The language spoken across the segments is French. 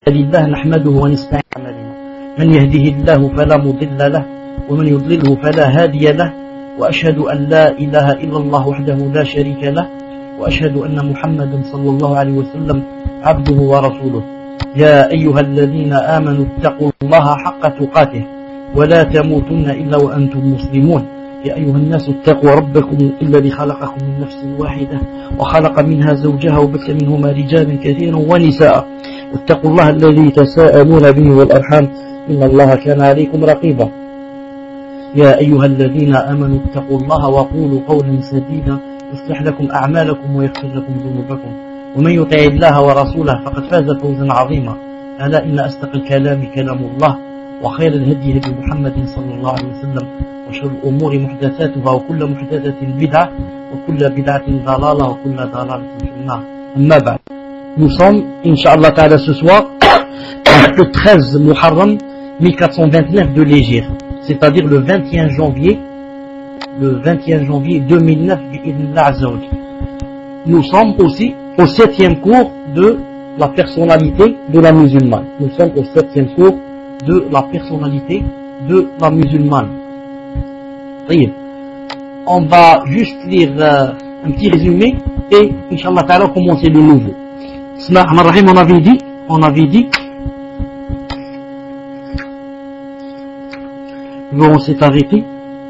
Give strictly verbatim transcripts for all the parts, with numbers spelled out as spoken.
لله نحمده ونستعين أعمالنا من يهده الله فلا مضل له ومن يضلله فلا هادي له وأشهد أن لا إله إلا الله وحده لا شريك له وأشهد أن محمدا صلى الله عليه وسلم عبده ورسوله. يا أيها الذين آمنوا اتقوا الله حق تقاته ولا تموتن إلا وأنتم مسلمون. يا أيها الناس اتقوا ربكم الذي خلقكم من نفس واحدة وخلق منها زوجها وبث منهما رجالا كثيرا ونساء واتقوا الله الذي تساءلون به والأرحام إن الله كان عليكم رقيبا. يا أيها الذين آمنوا اتقوا الله وقولوا قولا سديدا يصلح لكم أعمالكم ويغفر لكم ذنوبكم ومن يطع الله ورسوله فقد فاز فوزا عظيما. ألا إن أصدق الكلام كلام الله وخير الهدي هدي محمد صلى الله عليه وسلم وشر الأمور محدثاتها وكل محدثة بدعة وكل بدعة ضلالة وكل ضلالة في النار. أما بعد, nous sommes, Inch'Allah Ta'ala, ce soir, le treize Muharram mille quatre cent vingt-neuf de l'Hégire, c'est-à-dire le vingt et un janvier, le vingt et un janvier deux mille neuf, nous sommes aussi au septième cours de la personnalité de la musulmane. Nous sommes au septième cours de la personnalité de la musulmane. On va juste lire euh, un petit résumé et Inch'Allah Ta'ala commencer le nouveau. Bismillahirrahmanirrahim, on avait dit, on avait dit, on s'est arrêté.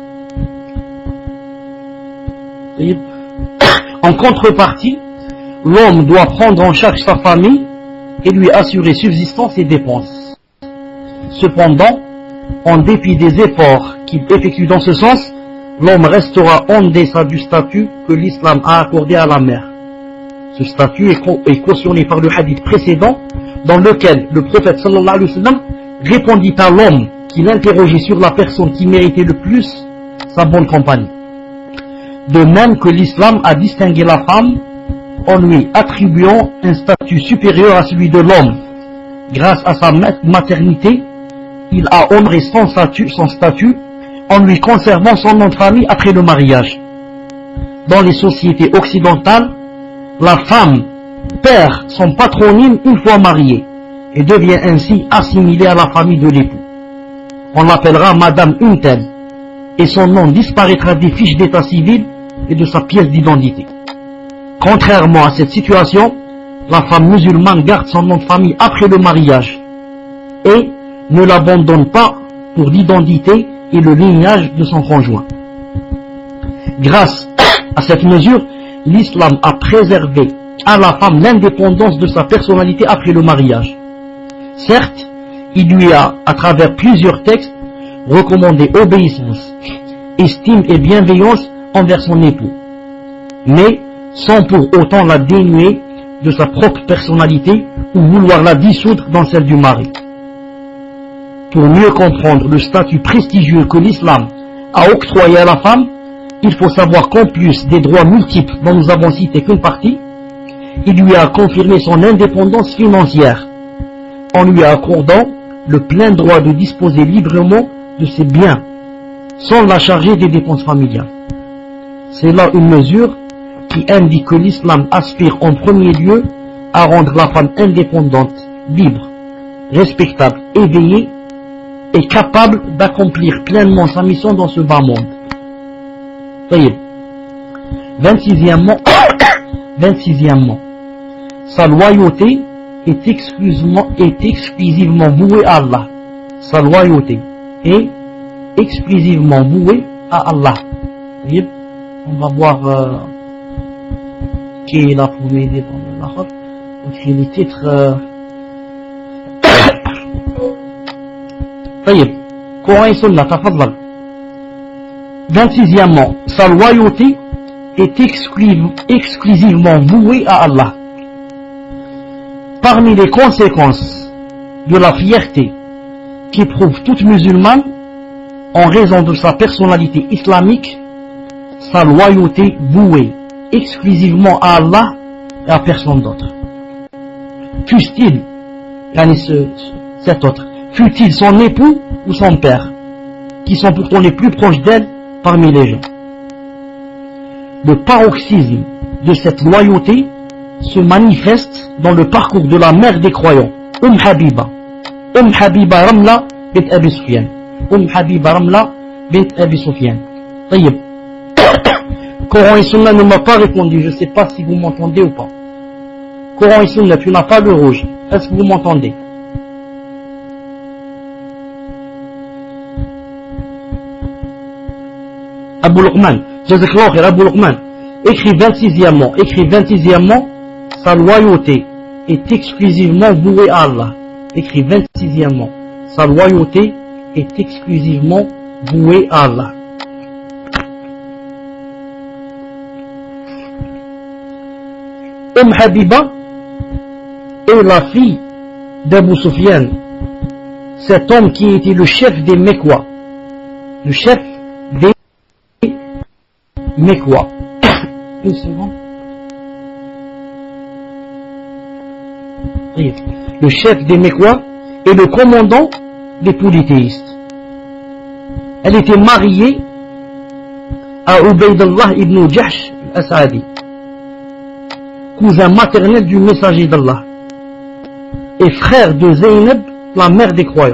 En contrepartie, l'homme doit prendre en charge sa famille et lui assurer subsistance et dépenses. Cependant, en dépit des efforts qu'il effectue dans ce sens, l'homme restera en deçà du statut que l'islam a accordé à la mère. Ce statut est cautionné par le hadith précédent dans lequel le prophète sallallahu alayhi wa sallam répondit à l'homme qui l'interrogeait sur la personne qui méritait le plus sa bonne compagnie. De même que l'islam a distingué la femme en lui attribuant un statut supérieur à celui de l'homme. Grâce à sa maternité, il a honoré son statut, son statut en lui conservant son nom de famille après le mariage. Dans les sociétés occidentales, la femme perd son patronyme une fois mariée et devient ainsi assimilée à la famille de l'époux. On l'appellera Madame Untel et son nom disparaîtra des fiches d'état civil et de sa pièce d'identité. Contrairement à cette situation, la femme musulmane garde son nom de famille après le mariage et ne l'abandonne pas pour l'identité et le lignage de son conjoint. Grâce à cette mesure, l'islam a préservé à la femme l'indépendance de sa personnalité après le mariage. Certes, il lui a, à travers plusieurs textes, recommandé obéissance, estime et bienveillance envers son époux, mais sans pour autant la dénuer de sa propre personnalité ou vouloir la dissoudre dans celle du mari. Pour mieux comprendre le statut prestigieux que l'islam a octroyé à la femme, il faut savoir qu'en plus des droits multiples dont nous avons cité qu'une partie, il lui a confirmé son indépendance financière en lui accordant le plein droit de disposer librement de ses biens sans la charger des dépenses familiales. C'est là une mesure qui indique que l'islam aspire en premier lieu à rendre la femme indépendante, libre, respectable, éveillée et capable d'accomplir pleinement sa mission dans ce bas monde. vingt-sixièmement, vingt-sixièmement, sa loyauté est exclusivement, est exclusivement vouée à Allah. Sa loyauté est exclusivement vouée à Allah. On va voir euh, qui est là pour m'aider dans le Mahab. Donc les titres. Euh... Coran et Sunna, tafadhal. vingt-sixièmement, sa loyauté est exclusivement vouée à Allah. Parmi les conséquences de la fierté qu'éprouve toute musulmane en raison de sa personnalité islamique, sa loyauté vouée exclusivement à Allah et à personne d'autre. Fût-il, cet autre, fût-il son époux ou son père, qui sont pourtant les plus proches d'elle parmi les gens. Le paroxysme de cette loyauté se manifeste dans le parcours de la mère des croyants, Umm Habiba. Umm Habiba Ramla bint Abi Sufyan. Umm Habiba Ramla bint Abi Sufyan. طيب. Coran et Sunna ne m'a pas répondu. Je ne sais pas si vous m'entendez ou pas. Coran et Sunna, tu n'as pas le rouge. Est-ce que vous m'entendez? Abu Luqman, Jazakallah khair, Abu Luqman, écrit vingt-sixièmement, écrit vingt-sixièmement, sa loyauté est exclusivement vouée à Allah. Écrit vingt-sixièmement, sa loyauté est exclusivement vouée à Allah. Umm Habiba est la fille d'Abu Sufyan, cet homme qui était le chef des Mekwa, le chef des Mekwa. Une seconde. Le chef des Mekwa et le commandant des polythéistes. Elle était mariée à Ubaydullah ibn Jahsh al-As'adi, cousin maternel du messager d'Allah et frère de Zaynab, la mère des croyants.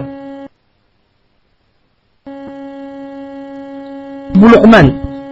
Abu Luqman,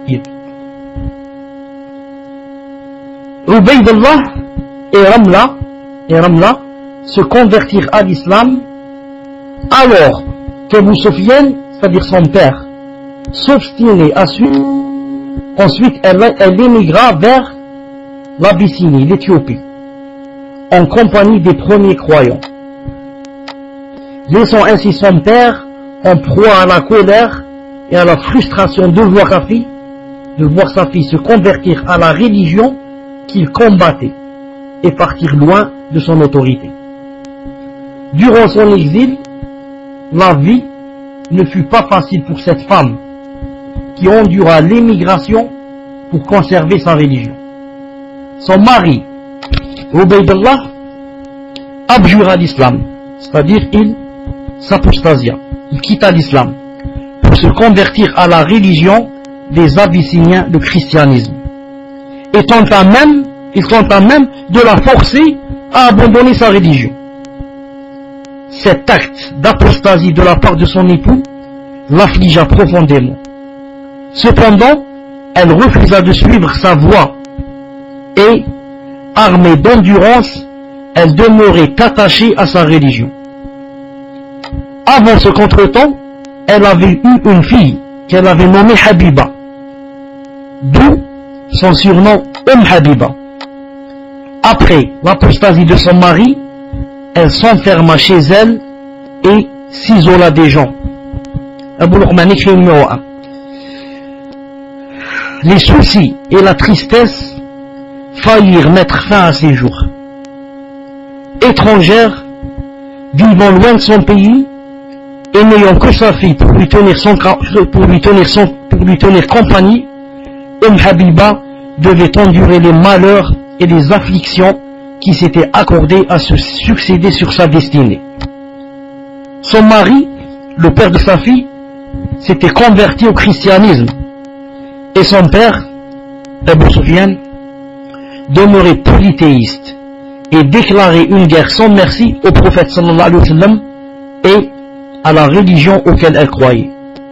Ubaydullah et Ramla, et Ramla se convertirent à l'islam alors qu'Abu Sufyan, c'est-à-dire son père, s'obstinait à suivre. Ensuite, elle, elle émigra vers l'Abyssinie, l'Éthiopie, en compagnie des premiers croyants, laissant ainsi son père en proie à la colère et à la frustration de voir sa fille, de voir sa fille se convertir à la religion qu'il combattait et partir loin de son autorité. Durant son exil, la vie ne fut pas facile pour cette femme qui endura l'émigration pour conserver sa religion. Son mari, Ubaydullah, abjura l'islam, c'est-à-dire il s'apostasia, il quitta l'islam pour se convertir à la religion des Abyssiniens, le christianisme. Et tenta même, il tenta même de la forcer à abandonner sa religion. Cet acte d'apostasie de la part de son époux l'affligea profondément. Cependant, elle refusa de suivre sa voie et, armée d'endurance, elle demeurait attachée à sa religion. Avant ce contretemps, elle avait eu une fille qu'elle avait nommée Habiba, d'où son surnom Umm Habiba. Après l'apostasie de son mari, elle s'enferma chez elle et s'isola des gens. Abu Luqman écrit numéro un. Les soucis et la tristesse faillirent mettre fin à ses jours. Étrangère, vivant loin de son pays et n'ayant que sa fille pour lui tenir, son, pour lui tenir, son, pour lui tenir compagnie, Umm Habiba devait endurer les malheurs et les afflictions qui s'étaient accordées à se succéder sur sa destinée. Son mari, le père de sa fille, s'était converti au christianisme et son père, Abu Sufyan, demeurait polythéiste et déclarait une guerre sans merci au prophète sallallahu alayhi wa sallam et à la religion auquel elle croyait.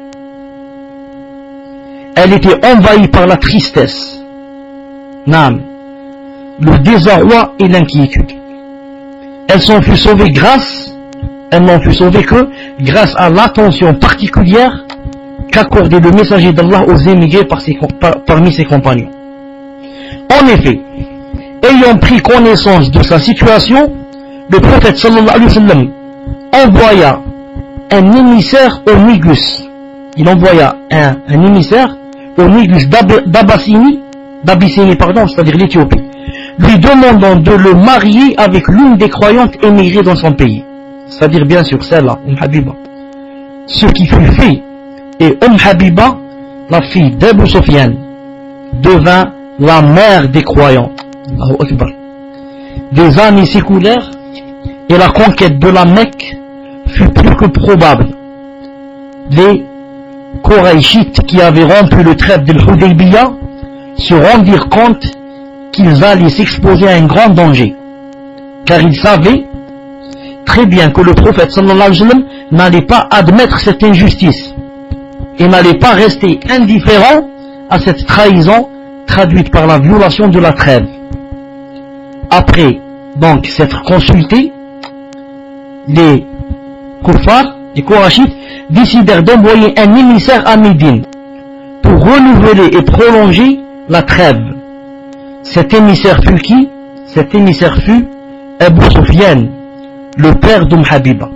Elle était envahie par la tristesse, Naam, le désarroi et l'inquiétude. Elle s'en fut sauvée grâce, elle n'en fut sauvée que grâce à l'attention particulière qu'accordait le messager d'Allah aux émigrés par ses, par, parmi ses compagnons. En effet, ayant pris connaissance de sa situation, le prophète sallallahu alayhi wa sallam envoya un émissaire au Négus. Il envoya un, un émissaire au Négus d'Abyssinie, d'Abyssinie, pardon, c'est-à-dire l'Éthiopie, lui demandant de le marier avec l'une des croyantes émigrées dans son pays, c'est-à-dire bien sûr celle-là, Umm Habiba. Ce qui fut fait, et Umm Habiba, la fille d'Abu Sufyan, devint la mère des croyants. Allahu Akbar. Des années s'écoulèrent et la conquête de la Mecque fut plus que probable. Les Koraïchites qui avaient rompu le trêve de l'Hudaybiyah se rendirent compte qu'ils allaient s'exposer à un grand danger, car ils savaient très bien que le prophète sallallahu alayhi wa sallam n'allait pas admettre cette injustice et n'allait pas rester indifférent à cette trahison traduite par la violation de la trêve. Après donc s'être consulté, les Kuffar, les Kourachites, décidèrent d'envoyer un émissaire à Médine pour renouveler et prolonger la trêve. Cet émissaire fut qui? Cet émissaire fut Abu Sufyan, le père d'Umm Habiba.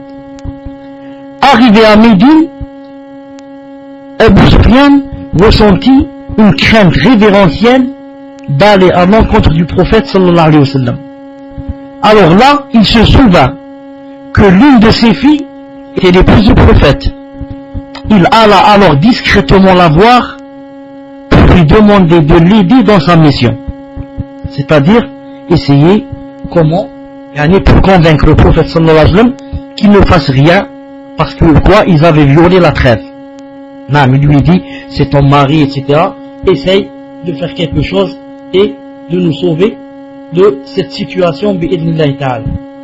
Arrivé à Médine, Abu Sufyan ressentit une crainte révérentielle d'aller à l'encontre du prophète sallallahu alayhi wa sallam. Alors là, il se souvint que l'une de ses filles était l'épouse du prophète. Il alla alors discrètement la voir pour lui demander de l'aider dans sa mission. C'est-à-dire essayer comment, pour convaincre le prophète sallallahu alayhi wa sallam qu'il ne fasse rien parce que quoi, ils avaient violé la trêve. Non, mais lui dit, c'est ton mari, et cetera. Essaye de faire quelque chose et de nous sauver de cette situation, bi'idhnillahi ta'ala.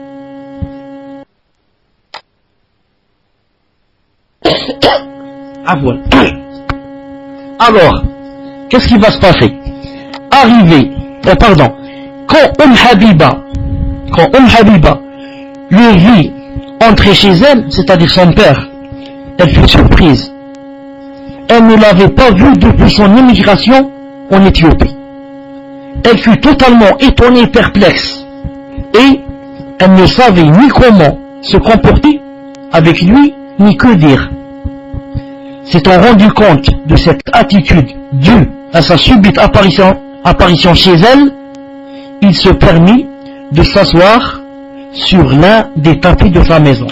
Alors, qu'est-ce qui va se passer? Arrivé, euh, pardon, quand Umm Habiba, quand Umm Habiba le vit entrer chez elle, c'est-à-dire son père, elle fut surprise. Elle ne l'avait pas vu depuis son immigration en Éthiopie. Elle fut totalement étonnée et perplexe. Et elle ne savait ni comment se comporter avec lui, ni que dire. S'étant rendu compte de cette attitude due à sa subite apparition, apparition chez elle, il se permit de s'asseoir sur l'un des tapis de sa maison.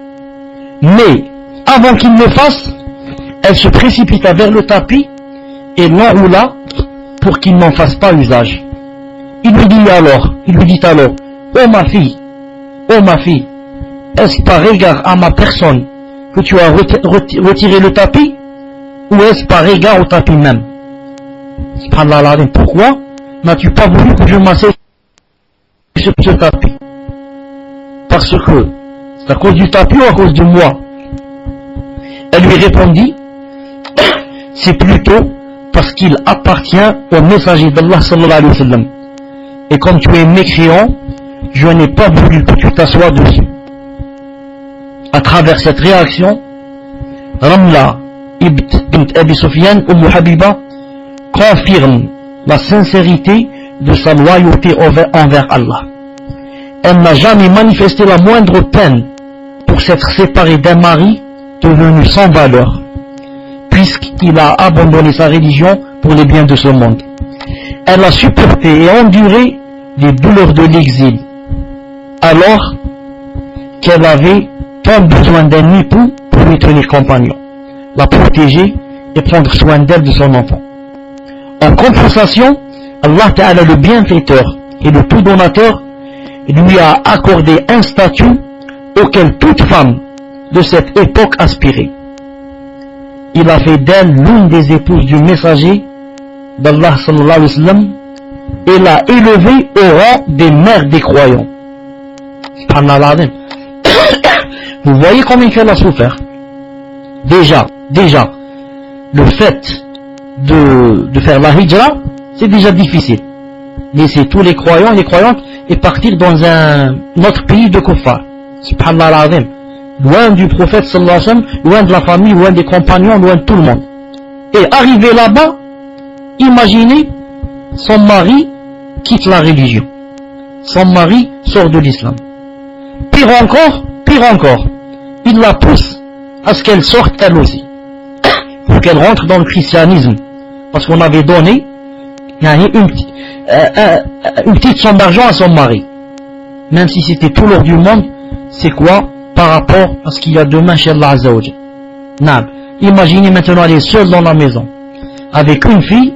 Mais, avant qu'il le fasse, elle se précipita vers le tapis et l'enroula pour qu'il n'en fasse pas usage. Il lui dit alors, il lui dit alors, oh ma fille, oh ma fille, est-ce par égard à ma personne que tu as retiré le tapis, ou est-ce par égard au tapis même? Subhanallah, pourquoi n'as-tu pas voulu que je m'asseye sur ce tapis? Parce que c'est à cause du tapis ou à cause de moi? Elle lui répondit, c'est plutôt parce qu'il appartient au messager d'Allah sallallahu alayhi wa sallam. Et comme tu es mécréant, je n'ai pas voulu que tu t'assoies dessus. À travers cette réaction, Ramla ibn Abi Sufyan, Umm Habiba, confirme la sincérité de sa loyauté envers Allah. Elle n'a jamais manifesté la moindre peine pour s'être séparée d'un mari devenu sans valeur, puisqu'il a abandonné sa religion pour les biens de ce monde. Elle a supporté et enduré les douleurs de l'exil, alors qu'elle avait tant besoin d'un époux pour lui tenir compagnon, la protéger et prendre soin d'elle, de son enfant. En compensation, Allah Ta'ala, le bienfaiteur et le tout donateur, lui a accordé un statut auquel toute femme de cette époque aspirait. Il a fait d'elle l'une des épouses du messager d'Allah sallallahu alayhi wa sallam et l'a élevée au rang des mères des croyants. Subhanallah. Vous voyez combien qu'elle a souffert. Déjà, déjà, le fait de, de faire la hijra, c'est déjà difficile. Laisser tous les croyants et les croyantes et partir dans un autre pays de kuffar. Subhanallah azim. Loin du prophète sallallahu alayhi wa sallam, loin de la famille, loin des compagnons, loin de tout le monde. Et arrivé là-bas, imaginez, son mari quitte la religion. Son mari sort de l'islam. Pire encore, pire encore, il la pousse à ce qu'elle sorte elle aussi. Pour qu'elle rentre dans le christianisme. Parce qu'on avait donné une, euh, une petite somme d'argent à son mari. Même si c'était tout l'or du monde, c'est quoi par rapport à ce qu'il y a demain chez Allah Azza wa Jal. Imaginez maintenant elle est seule dans la maison, avec une fille,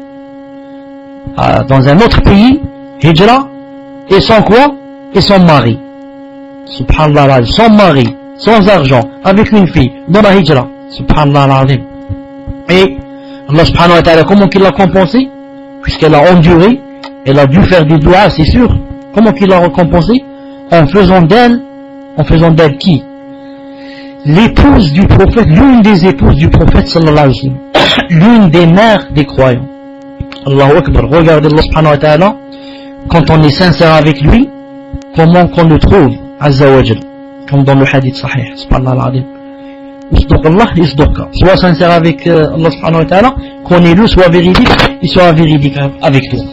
euh, dans un autre pays, hijra, et sans quoi? Et son mari. Subhanallah, son mari, sans argent, avec une fille, dans la hijra. Subhanallah. Et Allah subhanahu wa ta'ala, comment qu'il l'a compensé? Puisqu'elle a enduré, elle a dû faire des doigts, c'est sûr. Comment qu'il l'a récompensé? En faisant d'elle en faisant d'elle qui? L'épouse du prophète, l'une des épouses du prophète sallallahu alayhi wa sallam, l'une des mères des croyants. Allahu Akbar. Regardez Allah subhanahu wa ta'ala, quand on est sincère avec lui, comment qu'on le trouve, azza wa jal, comme dans le hadith sahih, subhanallah al-azim. Isdoq Allah, isdoqa. Sois sincère avec euh, Allah subhanahu wa ta'ala, connais-le, sois véridique, il sera véridique avec toi.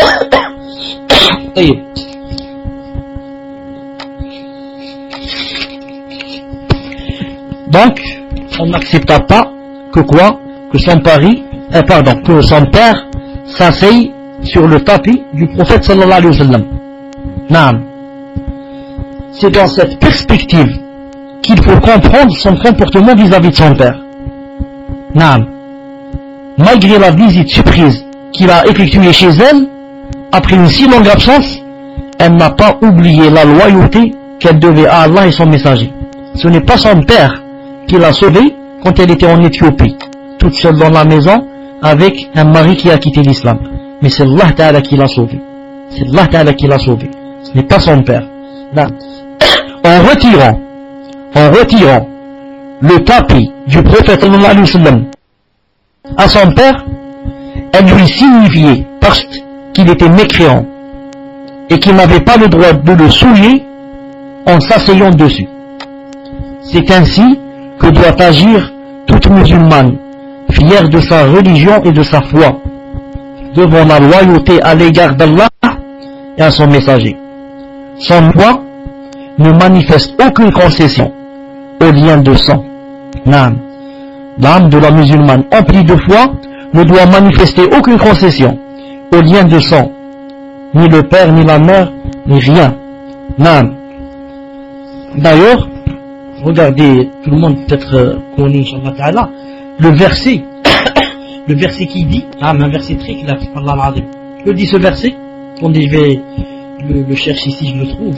Donc, on n'accepta pas que quoi? Que son pari, euh, pardon, que son père s'asseye sur le tapis du prophète sallallahu alayhi wa sallam. Naam. C'est dans cette perspective qu'il faut comprendre son comportement vis-à-vis de son père. Naam. Malgré la visite surprise qu'il a effectuée chez elle, après une si longue absence, elle n'a pas oublié la loyauté qu'elle devait à Allah et son messager. Ce n'est pas son père qui l'a sauvée quand elle était en Éthiopie, toute seule dans la maison, avec un mari qui a quitté l'islam. Mais c'est Allah Ta'ala qui l'a sauvée. C'est Allah Ta'ala qui l'a sauvée. Ce n'est pas son père. Là. En retirant, en retirant le tapis du prophète sallallahu alayhi wa sallam à son père, elle lui signifiait, parce qu'il était mécréant et qu'il n'avait pas le droit de le souiller en s'asseyant dessus. C'est ainsi que doit agir toute musulmane, fière de sa religion et de sa foi, devant la loyauté à l'égard d'Allah et à son messager. Son foi ne manifeste aucune concession au lien de sang. Naam. L'âme de la musulmane emplie de foi ne doit manifester aucune concession au lien de sang, ni le père, ni la mère, ni rien. Naam. D'ailleurs, regardez, tout le monde peut-être connaît, Inch'Allah Ta'ala, le verset, le verset qui dit, ah, un verset très clair, Allah al-Azim. Que dit ce verset? Attendez, je vais le, le chercher ici, je le trouve.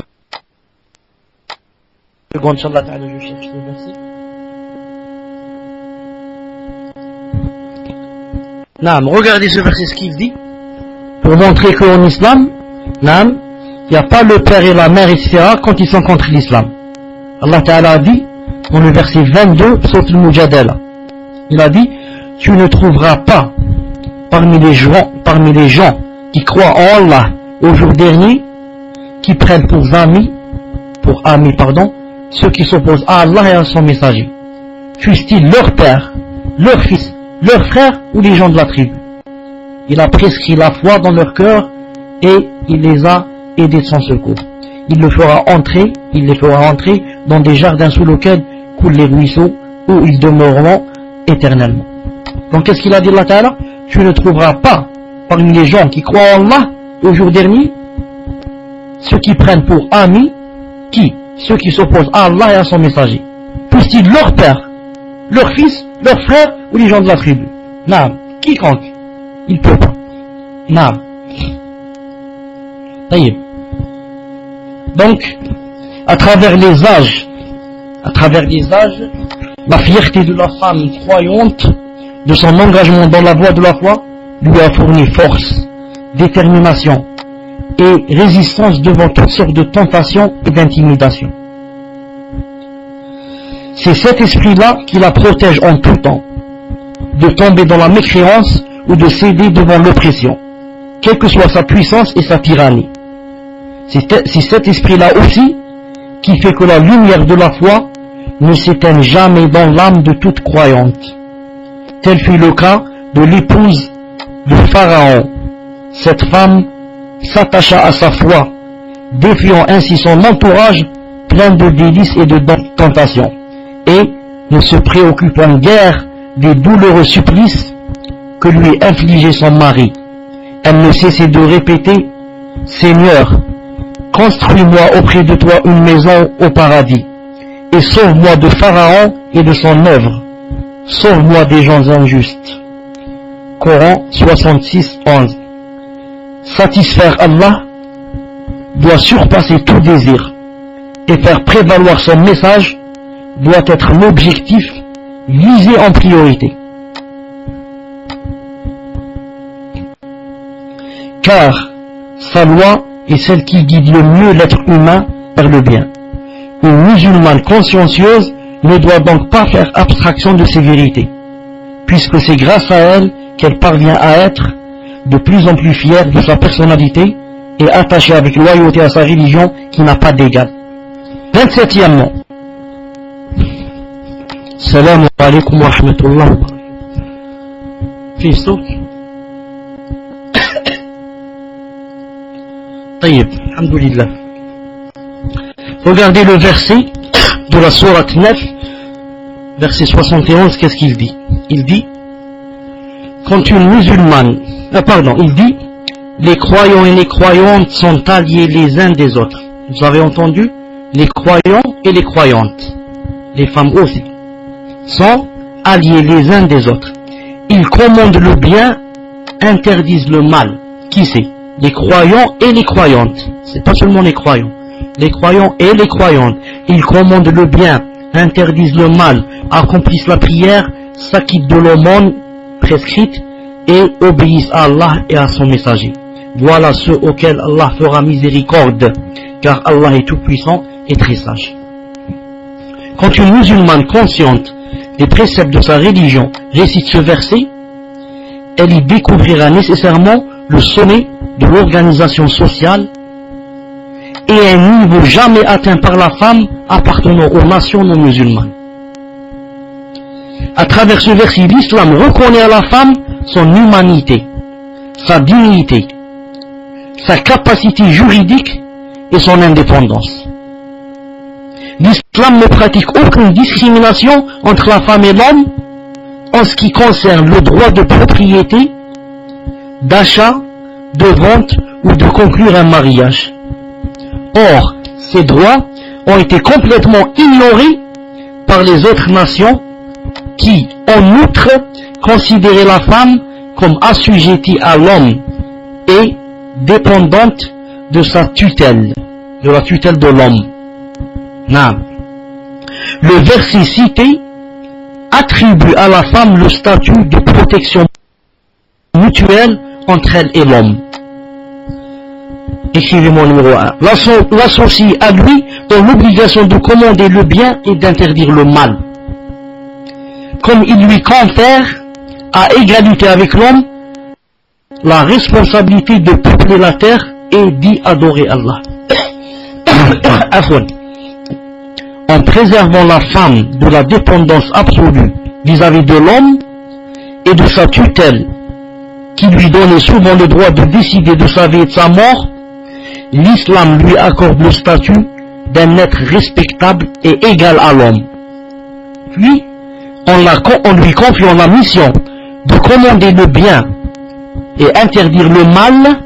Seconde, Inch'Allah Ta'ala, je cherche le verset. Naam, regardez ce verset, ce qu'il dit, pour montrer qu'en islam, naam, il n'y a pas le père et la mère, et cetera, quand ils sont contre l'islam. Allah Ta'ala a dit, dans le verset vingt-deux, Sourate Al-Mujadala, il a dit, tu ne trouveras pas parmi les gens, parmi les gens qui croient en Allah au jour dernier, qui prennent pour amis, pour amis, pardon, ceux qui s'opposent à Allah et à son messager, fussent-ils leur père, leur fils, leur frère ou les gens de la tribu. Il a prescrit la foi dans leur cœur et il les a aidés de son secours. Il le fera entrer, il les fera entrer dans des jardins sous lesquels coulent les ruisseaux où ils demeureront éternellement. Donc qu'est-ce qu'il a dit Allah Ta'ala? Tu ne trouveras pas parmi les gens qui croient en Allah au jour dernier ceux qui prennent pour amis qui? Ceux qui s'opposent à Allah et à son messager. Puissent-ils leur père, leur fils, leur frère ou les gens de la tribu? Naam. Quiconque. Il peut pas. Naam. Taïb. Donc, à travers les âges, à travers les âges, la fierté de la femme croyante, de son engagement dans la voie de la foi, lui a fourni force, détermination et résistance devant toutes sortes de tentations et d'intimidations. C'est cet esprit-là qui la protège en tout temps, de tomber dans la mécréance ou de céder devant l'oppression, quelle que soit sa puissance et sa tyrannie. C'est cet esprit-là aussi qui fait que la lumière de la foi ne s'éteigne jamais dans l'âme de toute croyante. Tel fut le cas de l'épouse de Pharaon. Cette femme s'attacha à sa foi, défiant ainsi son entourage plein de délices et de tentations, et ne se préoccupant guère des douloureux supplices que lui infligeait son mari. Elle ne cessait de répéter, « Seigneur, construis-moi auprès de toi une maison au paradis, et sauve-moi de Pharaon et de son œuvre. Sauve-moi des gens injustes. » Coran soixante-six, onze. Satisfaire Allah doit surpasser tout désir, et faire prévaloir son message doit être l'objectif visé en priorité. Car sa loi est celle qui guide le mieux l'être humain vers le bien. Une musulmane consciencieuse ne doit donc pas faire abstraction de ces vérités, puisque c'est grâce à elle qu'elle parvient à être de plus en plus fière de sa personnalité et attachée avec loyauté à sa religion qui n'a pas d'égal. vingt-septièmement, Salam alaikum wa rahmatullah. Fils Taïb, alhamdulillah. Regardez le verset de la sourate neuf, verset soixante et onze, qu'est-ce qu'il dit? Il dit, quand une musulmane, ah pardon, il dit, les croyants et les croyantes sont alliés les uns des autres. Vous avez entendu? Les croyants et les croyantes, les femmes aussi, sont alliés les uns des autres. Ils commandent le bien, interdisent le mal. Qui c'est? Les croyants et les croyantes. C'est pas seulement les croyants. Les croyants et les croyantes. Ils commandent le bien, interdisent le mal, accomplissent la prière, s'acquittent de l'aumône prescrite et obéissent à Allah et à son messager. Voilà ceux auxquels Allah fera miséricorde, car Allah est tout puissant et très sage. Quand une musulmane consciente des préceptes de sa religion récite ce verset, elle y découvrira nécessairement le sommet de l'organisation sociale et un niveau jamais atteint par la femme appartenant aux nations non musulmanes. À travers ce verset, l'islam reconnaît à la femme son humanité, sa dignité, sa capacité juridique et son indépendance. L'islam ne pratique aucune discrimination entre la femme et l'homme en ce qui concerne le droit de propriété, d'achat, de vente ou de conclure un mariage. Or, ces droits ont été complètement ignorés par les autres nations qui, en outre, considéraient la femme comme assujettie à l'homme et dépendante de sa tutelle, de la tutelle de l'homme. Non. Le verset cité attribue à la femme le statut de protection mutuelle entre elle et l'homme. Écrivez-moi numéro un. L'associe à lui dans l'obligation de commander le bien et d'interdire le mal. Comme il lui confère, à égalité avec l'homme, la responsabilité de peupler la terre et d'y adorer Allah. En préservant la femme de la dépendance absolue vis-à-vis de l'homme et de sa tutelle, qui lui donnait souvent le droit de décider de sa vie et de sa mort, l'islam lui accorde le statut d'un être respectable et égal à l'homme. Puis, en, la, en lui confiant la mission de commander le bien et interdire le mal,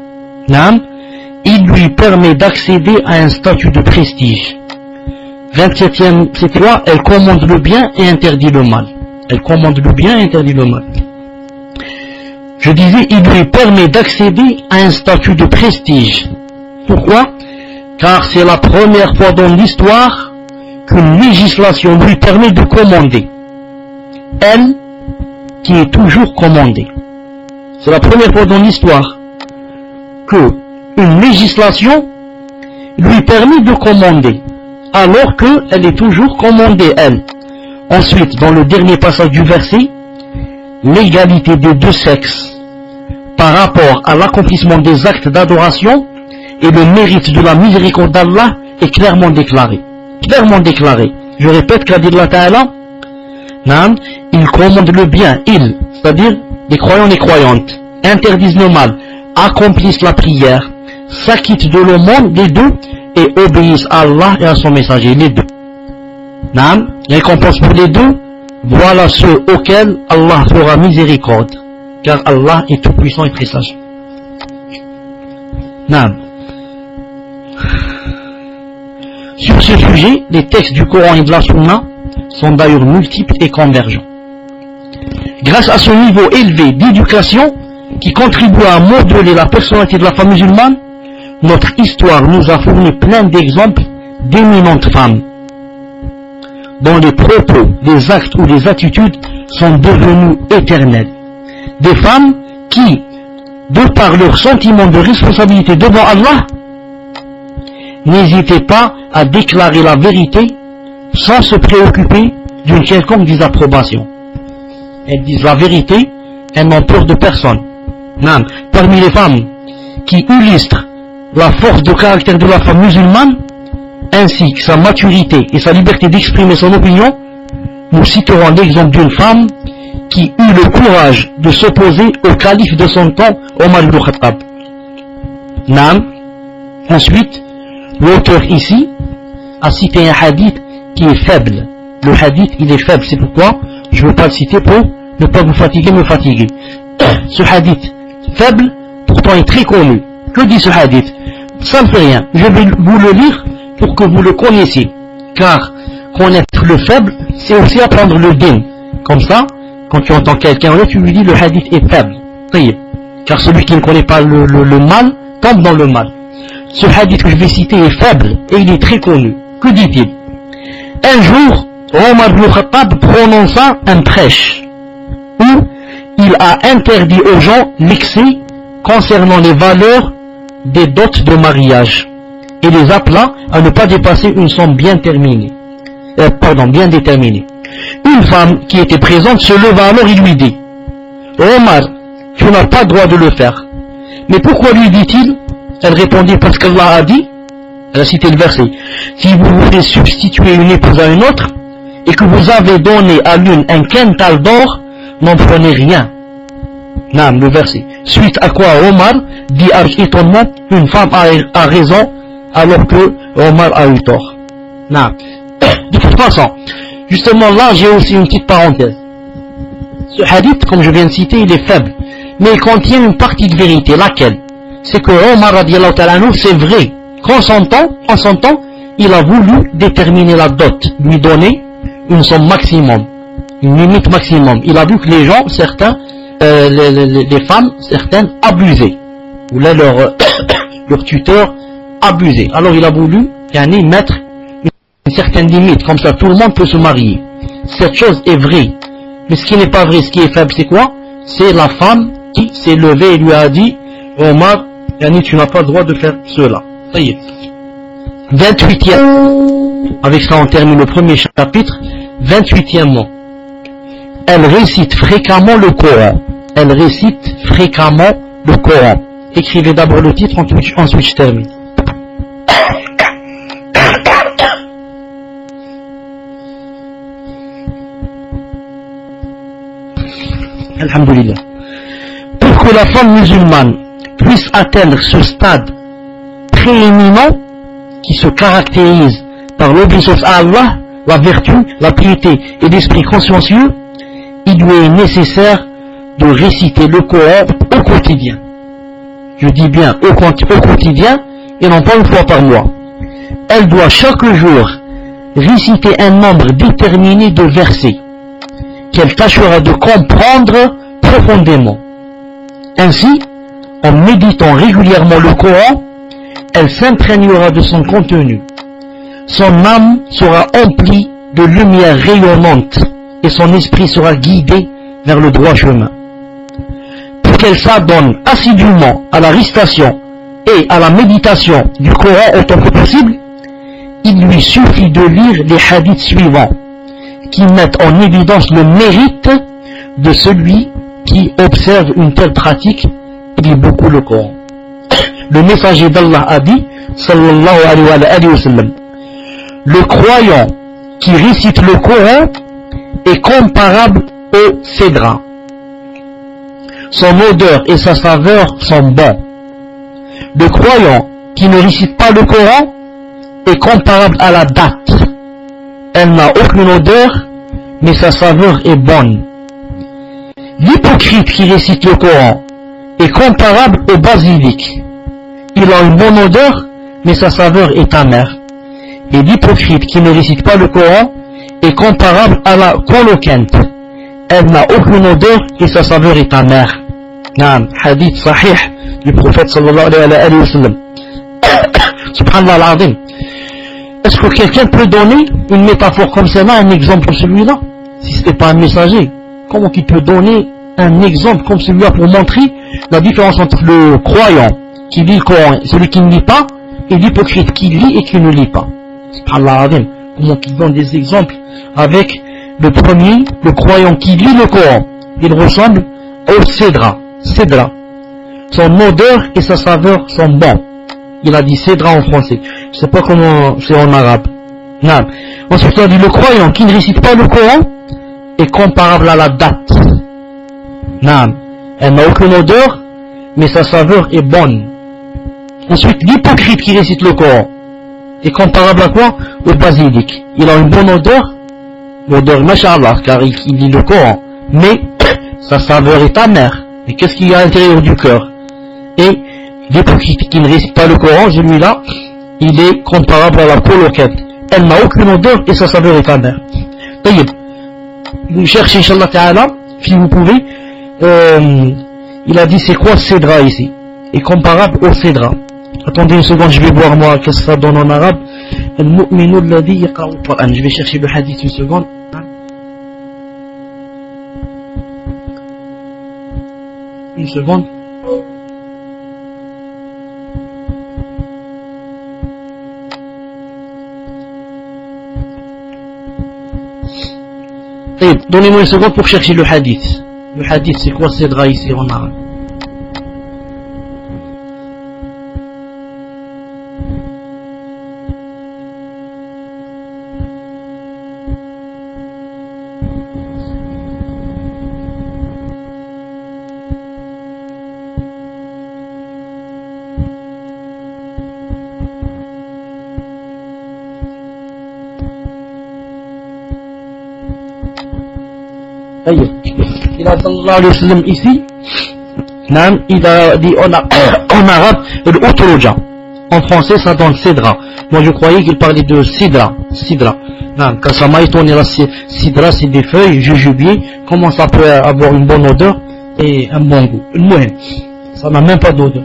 il lui permet d'accéder à un statut de prestige. vingt-septième, c'est quoi? Elle commande le bien et interdit le mal. Elle commande le bien et interdit le mal. Je disais, il lui permet d'accéder à un statut de prestige. Pourquoi? Car c'est la première fois dans l'histoire qu'une législation lui permet de commander. Elle, qui est toujours commandée. C'est la première fois dans l'histoire que une législation lui permet de commander, alors qu'elle est toujours commandée, elle. Ensuite, dans le dernier passage du verset, l'égalité des deux sexes par rapport à l'accomplissement des actes d'adoration et le mérite de la miséricorde d'Allah est clairement déclaré. Clairement déclaré. Je répète qu'a dit Allah Ta'ala, il commande le bien, il, c'est-à-dire les croyants et les croyantes, interdisent le mal, accomplissent la prière, s'acquittent de l'aumône, les deux, et obéissent à Allah et à son messager, les deux. Nam, récompense pour les deux, voilà ceux auxquels Allah fera miséricorde, car Allah est tout puissant et très sage. Nam. Sur ce sujet, les textes du Coran et de la Sunna sont d'ailleurs multiples et convergents. Grâce à ce niveau élevé d'éducation qui contribue à modeler la personnalité de la femme musulmane, notre histoire nous a fourni plein d'exemples d'éminentes femmes dont les propos, les actes ou les attitudes sont devenus éternels. Des femmes qui, de par leur sentiment de responsabilité devant Allah n'hésitez pas à déclarer la vérité sans se préoccuper d'une quelconque désapprobation. Elles disent la vérité, elles n'ont peur de personne. Non. Parmi les femmes qui illustrent la force de caractère de la femme musulmane, ainsi que sa maturité et sa liberté d'exprimer son opinion, nous citerons l'exemple d'une femme qui eut le courage de s'opposer au calife de son temps, Omar ibn Khattab. Non. Ensuite, l'auteur ici a cité un hadith qui est faible. Le hadith, il est faible, c'est pourquoi je ne veux pas le citer pour ne pas vous fatiguer, me fatiguer. Ce hadith faible, pourtant est très connu. Que dit ce hadith? Ça ne fait rien. Je vais vous le lire pour que vous le connaissiez. Car connaître le faible, c'est aussi apprendre le din. Comme ça, quand tu entends quelqu'un, tu lui dis le hadith est faible. Car celui qui ne connaît pas le, le, le mal, tombe dans le mal. Ce hadith que je vais citer est faible et il est très connu. Que dit-il? Un jour, Omar ibn Khattab prononça un prêche où il a interdit aux gens l'excès concernant les valeurs des dots de mariage et les appela à ne pas dépasser une somme bien terminée, euh, pardon, bien déterminée. Une femme qui était présente se leva alors et lui dit: Omar, tu n'as pas le droit de le faire. Mais pourquoi lui dit-il? Elle répondit: parce qu'Allah a dit, elle a cité le verset, si vous voulez substituer une épouse à une autre et que vous avez donné à l'une un quintal d'or, n'en prenez rien. Non, le verset. Suite à quoi Omar dit avec étonnement: une femme a, a raison alors que Omar a eu tort. Non. De toute façon, justement là j'ai aussi une petite parenthèse. Ce hadith, comme je viens de citer, il est faible, mais il contient une partie de vérité. Laquelle? C'est que Omar radiallahu ta'ala anhu, c'est vrai qu'en son temps, en son temps, il a voulu déterminer la dot, lui donner une somme maximum, une limite maximum. Il a vu que les gens, certains, euh, les, les, les femmes, certaines abusaient, ou là leur, leur tuteur abusait. Alors il a voulu yani, mettre une, une certaine limite, comme ça tout le monde peut se marier. Cette chose est vraie, mais ce qui n'est pas vrai, ce qui est faible, c'est quoi? C'est la femme qui s'est levée et lui a dit: Omar, yani, tu n'as pas le droit de faire cela. Ça y est. vingt-huitième, avec ça on termine le premier chapitre. vingt-huitièmement, elle récite fréquemment le Coran. Elle récite fréquemment le Coran. Écrivez d'abord le titre, ensuite je termine. Alhamdulillah. Pour que la femme musulmane puisse atteindre ce stade prééminent qui se caractérise par l'obéissance à Allah, la vertu, la piété et l'esprit consciencieux, il lui est nécessaire de réciter le Coran au quotidien. Je dis bien au, au quotidien et non pas une fois par mois. Elle doit chaque jour réciter un nombre déterminé de versets qu'elle tâchera de comprendre profondément. Ainsi, en méditant régulièrement le Coran, elle s'imprégnera de son contenu. Son âme sera emplie de lumière rayonnante et son esprit sera guidé vers le droit chemin. Pour qu'elle s'adonne assidûment à la récitation et à la méditation du Coran autant que possible, il lui suffit de lire les hadiths suivants qui mettent en évidence le mérite de celui qui observe une telle pratique et lit beaucoup le Coran. Le messager d'Allah a dit, sallallahu alayhi wa sallam, le croyant qui récite le Coran est comparable au cédra. Son odeur et sa saveur sont bons. Le croyant qui ne récite pas le Coran est comparable à la date. Elle n'a aucune odeur, mais sa saveur est bonne. L'hypocrite qui récite le Coran est comparable au basilic. Il a une bonne odeur, mais sa saveur est amère. Et l'hypocrite qui ne récite pas le Coran est comparable à la coloquinte. Elle n'a aucune odeur et sa saveur est amère. Naam, hadith sahih du prophète sallallahu alayhi wa sallam. Subhanallah al-azim. Est-ce que quelqu'un peut donner une métaphore comme celle-là, un exemple comme celui-là? Si ce n'est pas un messager, comment il peut donner un exemple comme celui-là pour montrer la différence entre le croyant qui lit le Coran et celui qui ne lit pas, et l'hypocrite qui lit et qui ne lit pas. Subhanallah, comment il donne des exemples avec le premier, le croyant qui lit le Coran. Il ressemble au cédra, cédra. Son odeur et sa saveur sont bons. Il a dit cédra en français. Je ne sais pas comment c'est en arabe. Non. Ensuite, il a dit le croyant qui ne récite pas le Coran est comparable à la date. Non. Elle n'a aucune odeur, mais sa saveur est bonne. Ensuite, l'hypocrite qui récite le Coran est comparable à quoi? Au basilic. Il a une bonne odeur, l'odeur Masha'Allah, car il, il lit le Coran, mais sa saveur est amère. Et qu'est-ce qu'il y a à l'intérieur du cœur? Et l'hypocrite qui ne récite pas le Coran, celui-là, il est comparable à la coloquette. Elle n'a aucune odeur et sa saveur est amère. Taïb, vous cherchez, Inch'Allah Ta'ala, si vous pouvez, euh, il a dit c'est quoi cédra ici? Est comparable au cédra. Attendez une seconde, je vais voir moi qu'est-ce que ça donne en arabe. Al-mu'minu alladhi yaqra'u al-Qur'an. Je vais chercher le hadith une seconde. Une seconde. Donnez-moi une seconde pour chercher le hadith. Le hadith, c'est quoi cédra ici en arabe? Il a sallallahu alayhi wa sallam ici, il a dit en, en arabe l'utruja. En français ça donne cédra. Moi je croyais qu'il parlait de sidra. Sidra. Quand ça m'a étonné, la sidra c'est des feuilles, jujubier. Comment ça peut avoir une bonne odeur et un bon goût? Ça n'a même pas d'odeur.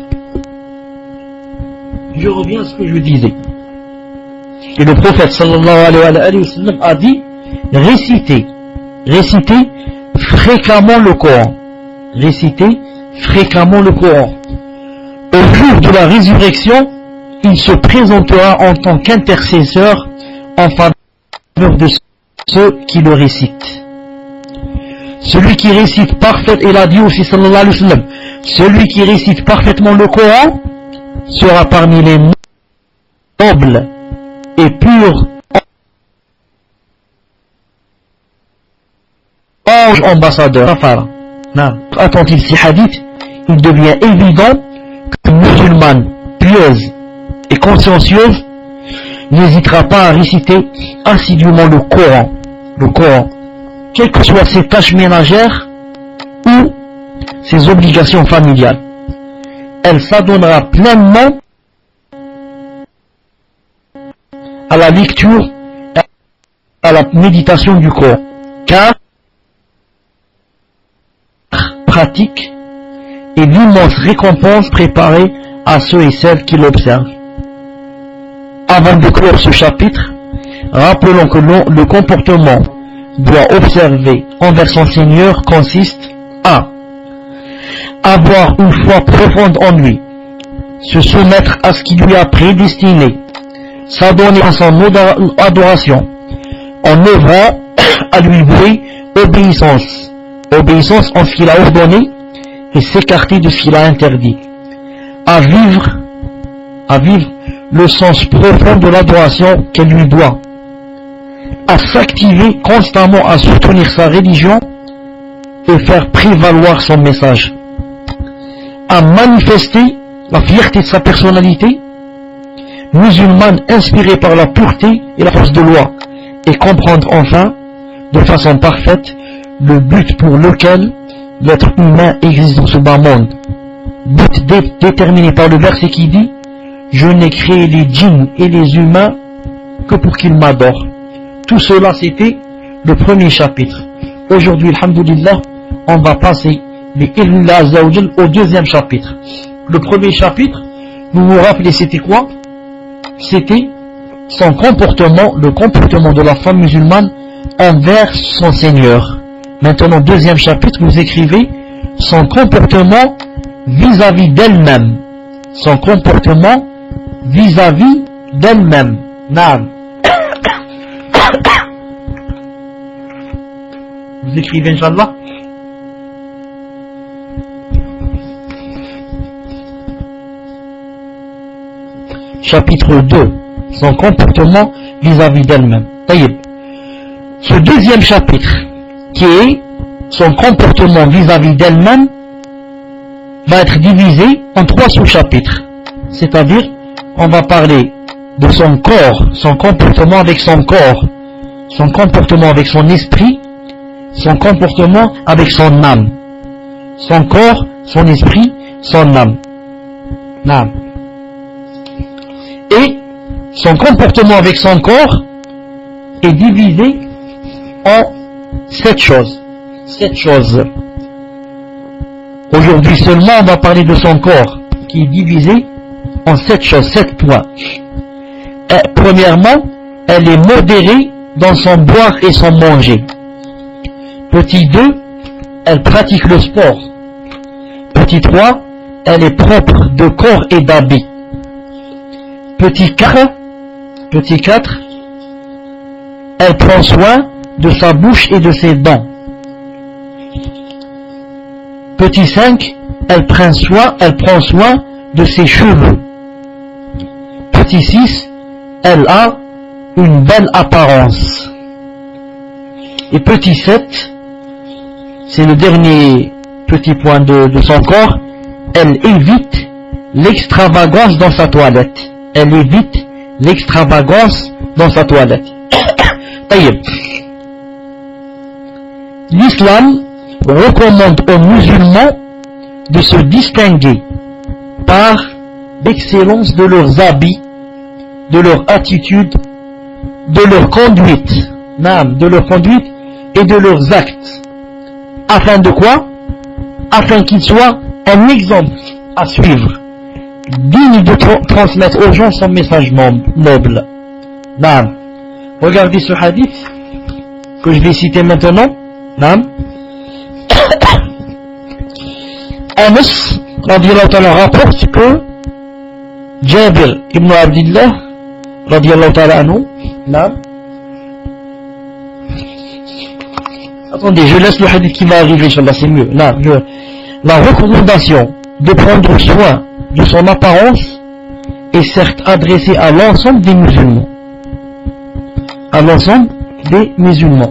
Je reviens à ce que je disais. Et le prophète sallallahu alayhi wa sallam a dit récitez, récitez fréquemment le Coran. Récitez fréquemment le Coran. Au jour de la résurrection, il se présentera en tant qu'intercesseur en faveur de ceux qui le récitent. Celui qui récite parfaitement, il a dit aussi sallallahu alayhi wa sallam, celui qui récite parfaitement le Coran sera parmi les nobles et purs ange ambassadeur. Attentif, ces hadiths, il devient évident qu'une musulmane pieuse et consciencieuse n'hésitera pas à réciter assidûment le Coran, le Coran, quelles que soient ses tâches ménagères ou ses obligations familiales. Elle s'adonnera pleinement à la lecture et à la méditation du Coran, car pratique et l'immense récompense préparée à ceux et celles qui l'observent. Avant de clore ce chapitre, rappelons que le comportement doit observer envers son Seigneur consiste à avoir une foi profonde en lui, se soumettre à ce qui lui a prédestiné, s'adonner à son adoration, en œuvrant à lui vouer obéissance, obéissance en ce qu'il a ordonné et s'écarter de ce qu'il a interdit, à vivre, à vivre le sens profond de l'adoration qu'elle lui doit, à s'activer constamment à soutenir sa religion et faire prévaloir son message, à manifester la fierté de sa personnalité musulmane inspirée par la pureté et la force de loi, et comprendre enfin de façon parfaite le but pour lequel l'être humain existe dans ce bas monde, but dé déterminé par le verset qui dit « Je n'ai créé les djinns et les humains que pour qu'ils m'adorent ». Tout cela c'était le premier chapitre. Aujourd'hui, alhamdoulilah, on va passer au deuxième chapitre. Le premier chapitre, vous vous rappelez c'était quoi? C'était son comportement, le comportement de la femme musulmane envers son Seigneur. Maintenant, deuxième chapitre, vous écrivez son comportement vis-à-vis d'elle-même. Son comportement vis-à-vis d'elle-même. Naam. Vous écrivez, Inch'Allah. Chapitre deux. Son comportement vis-à-vis d'elle-même. Taïb. Ce deuxième chapitre, qui est son comportement vis-à-vis d'elle-même, va être divisé en trois sous-chapitres. C'est-à-dire, on va parler de son corps, son comportement avec son corps, son comportement avec son esprit, son comportement avec son âme. Son corps, son esprit, son âme. Âme. Et son comportement avec son corps est divisé en sept choses. Sept choses. Aujourd'hui seulement, on va parler de son corps, qui est divisé en sept choses, sept points. Et, premièrement, elle est modérée dans son boire et son manger. Petit deux, elle pratique le sport. Petit trois, elle est propre de corps et d'habit. Petit quatre, petit quatre, elle prend soin de sa bouche et de ses dents. Petit cinq, elle prend soin, elle prend soin de ses cheveux. Petit six, elle a une belle apparence. Et petit sept, c'est le dernier petit point de, de son corps, elle évite l'extravagance dans sa toilette. Elle évite l'extravagance dans sa toilette. L'islam recommande aux musulmans de se distinguer par l'excellence de leurs habits, de leur attitude, de leur conduite, même de leur conduite et de leurs actes. Afin de quoi? Afin qu'ils soient un exemple à suivre, digne de tra transmettre aux gens son message noble. Naam. Regardez ce hadith que je vais citer maintenant. Naam. Anas radiyallahu ta'ala rapporte que Jabir ibn Abdillah radiyallahu ta'ala anhu, naam. Attendez, je laisse le hadith qui va arriver, Inch'Allah, c'est mieux. Là, je... La recommandation de prendre soin de son apparence est certes adressée à l'ensemble des musulmans. À l'ensemble des musulmans.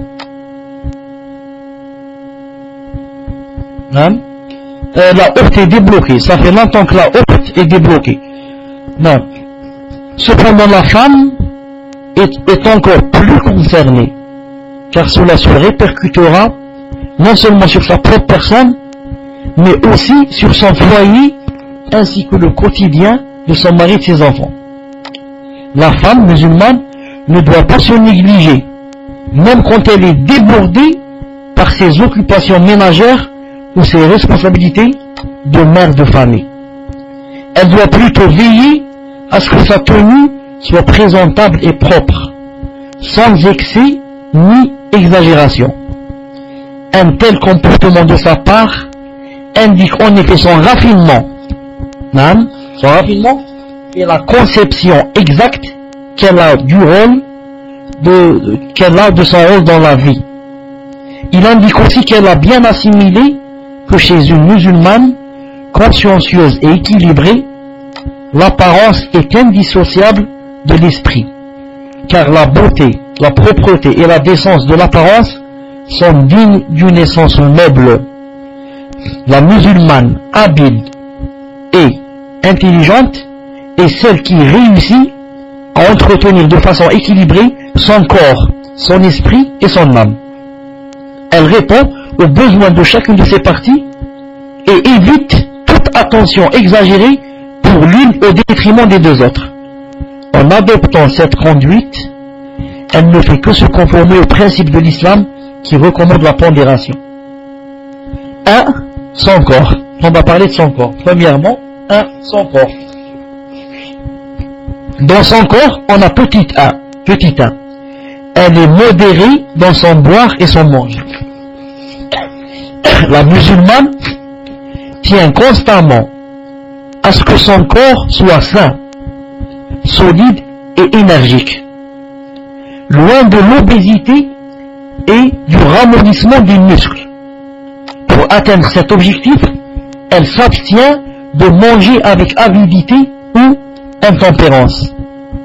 Hein? Euh, la honte est débloquée. Ça fait longtemps que la honte est débloquée. Non. Cependant, la femme est, est encore plus concernée, car cela se répercutera non seulement sur sa propre personne, mais aussi sur son foyer, ainsi que le quotidien de son mari et de ses enfants. La femme musulmane ne doit pas se négliger, même quand elle est débordée par ses occupations ménagères ou ses responsabilités de mère de famille. Elle doit plutôt veiller à ce que sa tenue soit présentable et propre, sans excès ni exagération. Un tel comportement de sa part indique en effet son raffinement, non, son raffinement et la conception exacte qu'elle a du rôle de, qu'elle a de son rôle dans la vie. Il indique aussi qu'elle a bien assimilé que chez une musulmane consciencieuse et équilibrée, l'apparence est indissociable de l'esprit, car la beauté, la propreté et la décence de l'apparence sont dignes d'une essence noble. La musulmane habile et intelligente est celle qui réussit à entretenir de façon équilibrée son corps, son esprit et son âme. Elle répond aux besoins de chacune de ses parties et évite toute attention exagérée pour l'une au détriment des deux autres. En adoptant cette conduite, elle ne fait que se conformer au principe de l'islam qui recommande la pondération. un. Son corps. On va parler de son corps. Premièrement, un. Son corps. Dans son corps, on a petit un. Petit un. Elle est modérée dans son boire et son manger. La musulmane tient constamment à ce que son corps soit sain, solide et énergique, loin de l'obésité et du ramollissement des muscles. Pour atteindre cet objectif, elle s'abstient de manger avec avidité ou intempérance.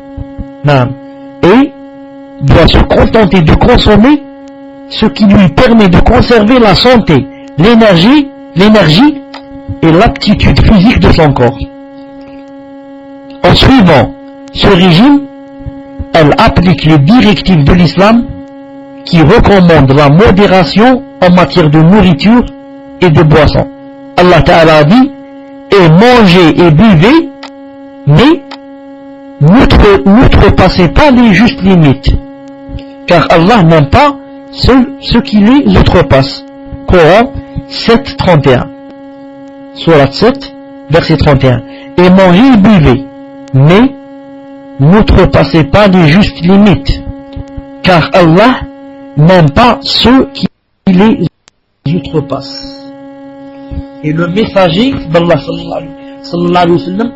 Et doit se contenter de consommer ce qui lui permet de conserver la santé, l'énergie, l'énergie et l'aptitude physique de son corps. En suivant ce régime, elle applique les directives de l'islam qui recommande la modération en matière de nourriture et de boisson. Allah Ta'ala a dit: et mangez et buvez, mais n'outrepassez pas les justes limites, car Allah n'aime pas ceux, ceux qui les outrepassent. Coran sept trente et un. Sourate sept, verset trente et un. Et mangez et buvez, mais n'outrepassez pas les justes limites, car Allah n'aime pas ceux qui les outrepassent. Et le messager d'Allah sallallahu alayhi wa sallam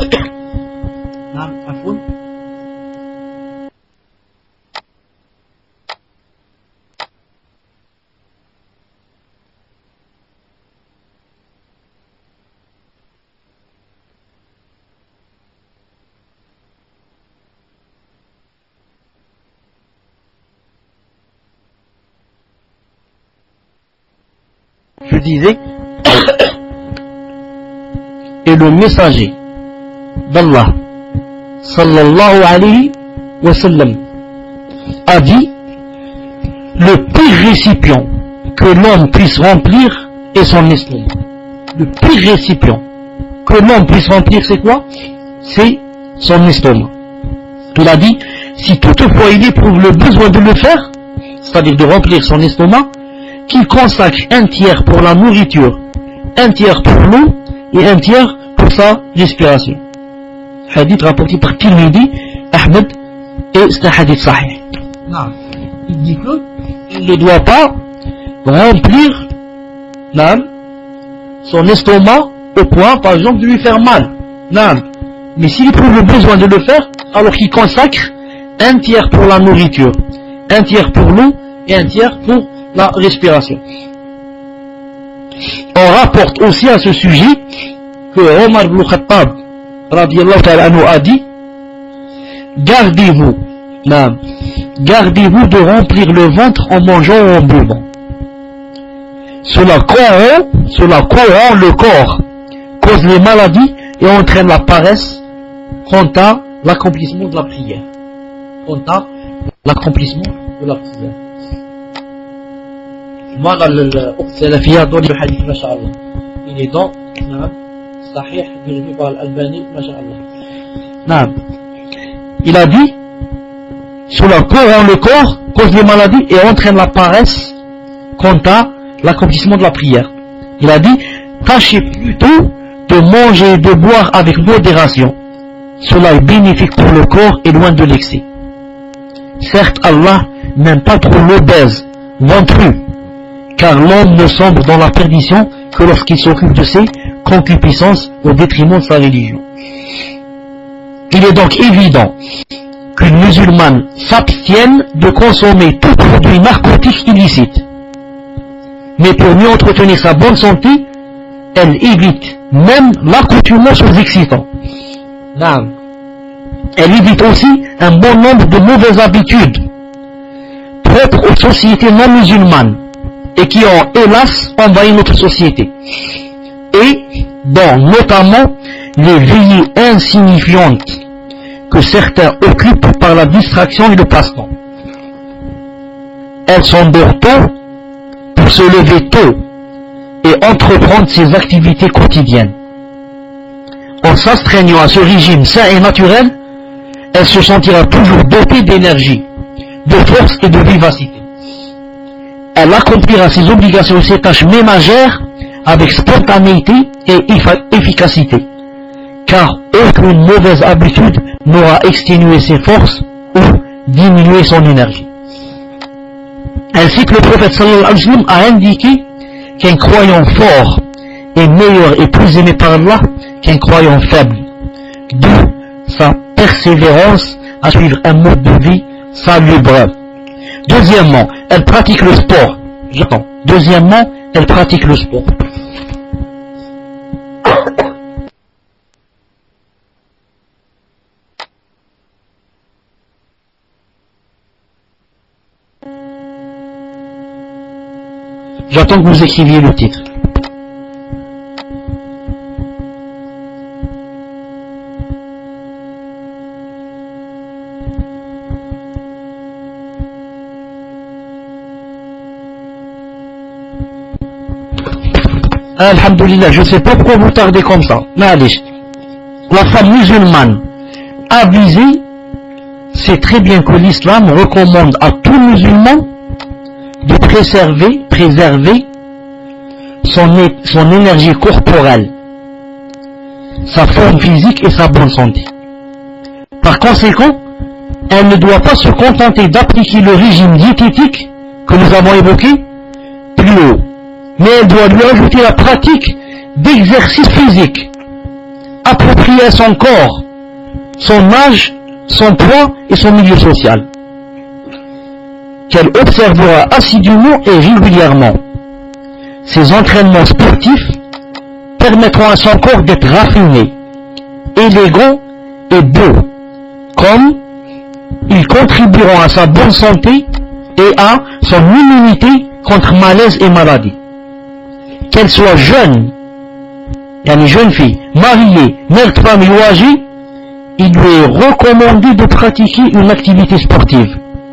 je disais et le messager d'Allah sallallahu alayhi wa sallam a dit: le pire récipient que l'homme puisse remplir est son estomac. Le pire récipient que l'homme puisse remplir, c'est quoi? C'est son estomac. Il a dit: si toutefois il éprouve le besoin de le faire, c'est-à-dire de remplir son estomac, qu'il consacre un tiers pour la nourriture, un tiers pour l'eau et un tiers pour sa respiration. Hadith rapporté par Tirmidhi, Ahmed, et c'est un hadith sahih. Non. Il dit qu'il ne doit pas remplir non, son estomac au point, par exemple, de lui faire mal. Non. Mais s'il éprouve le besoin de le faire, alors qu'il consacre un tiers pour la nourriture, un tiers pour l'eau et un tiers pour la respiration. On rapporte aussi à ce sujet que Omar ibn Khattab radiyallahu ta'ala anhu a dit: gardez-vous, non, gardez-vous de remplir le ventre en mangeant ou en buvant. Cela corrompt, cela corrompt le corps, cause les maladies et entraîne la paresse quant à l'accomplissement de la prière. Quant à l'accomplissement de la prière. Voilà le Salafiyya donne le hadith, masha'Allah. Il est dans Sahih, vérifié par l'Albani, masha'Allah. Il a dit: cela corrompt le corps, cause les maladies et entraîne la paresse quant à l'accomplissement de la prière. Il a dit: tâchez plutôt de manger et de boire avec modération. Cela est bénéfique pour le corps et loin de l'excès. Certes, Allah n'aime pas trop l'obèse, ventru, car l'homme ne sombre dans la perdition que lorsqu'il s'occupe de ses concupiscences au détriment de sa religion. Il est donc évident qu'une musulmane s'abstienne de consommer tout produit narcotique illicite. Mais pour mieux entretenir sa bonne santé, elle évite même l'accoutumance aux excitants. Elle évite aussi un bon nombre de mauvaises habitudes propres aux sociétés non musulmanes et qui ont hélas envahi notre société, et dont notamment les veillées insignifiantes que certains occupent par la distraction et le passe-temps. Elles s'endorment tôt pour se lever tôt et entreprendre ses activités quotidiennes. En s'astreignant à ce régime sain et naturel, elle se sentira toujours dotée d'énergie, de force et de vivacité. Elle accomplira ses obligations et ses tâches ménagères avec spontanéité et efficacité, car aucune mauvaise habitude n'aura exténué ses forces ou diminué son énergie. Ainsi que le prophète sallallahu alayhi wa sallam a indiqué qu'un croyant fort est meilleur et plus aimé par Allah qu'un croyant faible, d'où sa persévérance à suivre un mode de vie salubre. Deuxièmement, elle pratique le sport. J'attends. Deuxièmement, elle pratique le sport. J'attends que vous écriviez le titre. Alhamdulillah, je ne sais pas pourquoi vous tardez comme ça. Malish. La femme musulmane avisée sait très bien que l'islam recommande à tout musulman de préserver, préserver son, son énergie corporelle, sa forme physique et sa bonne santé. Par conséquent, elle ne doit pas se contenter d'appliquer le régime diététique que nous avons évoqué plus haut, mais elle doit lui ajouter la pratique d'exercices physiques appropriés à son corps, son âge, son poids et son milieu social, qu'elle observera assidûment et régulièrement. Ces entraînements sportifs permettront à son corps d'être raffiné, élégant et beau, comme ils contribueront à sa bonne santé et à son immunité contre malaise et maladie. Qu'elle soit jeune, une jeune fille, mariée, mère de famille ou âgée, il lui est recommandé de pratiquer une activité sportive,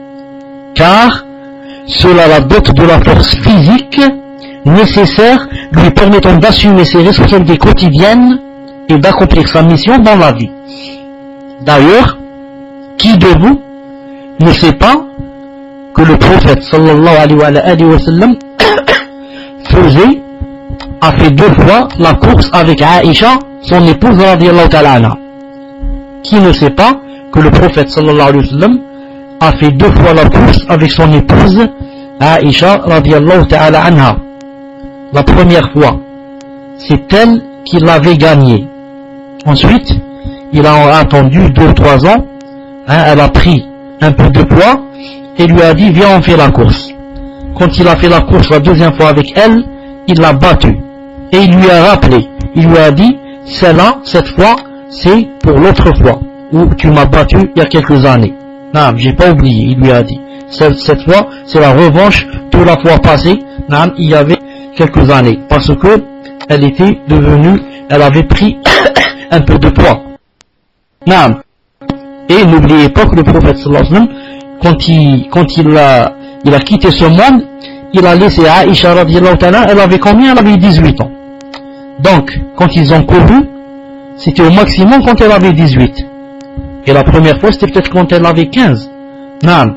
car cela la dote de la force physique nécessaire lui permettant d'assumer ses responsabilités quotidiennes et d'accomplir sa mission dans la vie. D'ailleurs, qui de vous ne sait pas que le prophète sallallahu alayhi wa sallam faisait, a fait deux fois la course avec Aïcha, son épouse radiyallahu ta'ala anha. Qui ne sait pas que le prophète sallallahu alayhi wa sallam a fait deux fois la course avec son épouse Aïcha radiyallahu ta'ala anha. La première fois, c'est elle qui l'avait gagné. Ensuite, il a attendu deux ou trois ans, hein, elle a pris un peu de poids et lui a dit viens on fait la course. Quand il a fait la course la deuxième fois avec elle, il l'a battue et il lui a rappelé, il lui a dit celle-là, cette fois, c'est pour l'autre fois où tu m'as battu il y a quelques années. Non, j'ai pas oublié, il lui a dit. Cette, cette fois, c'est la revanche de la fois passée, non, il y avait quelques années, parce que elle était devenue, elle avait pris un peu de poids. Non. Et n'oubliez pas que le prophète sallallahu alayhi wa sallam, quand il, quand il a, il a quitté ce monde, il a laissé Aïcha radiyallahu ta'ala, elle avait combien? Elle avait dix-huit ans. Donc, quand ils ont couru, c'était au maximum quand elle avait dix-huit. Et la première fois, c'était peut-être quand elle avait quinze. Non.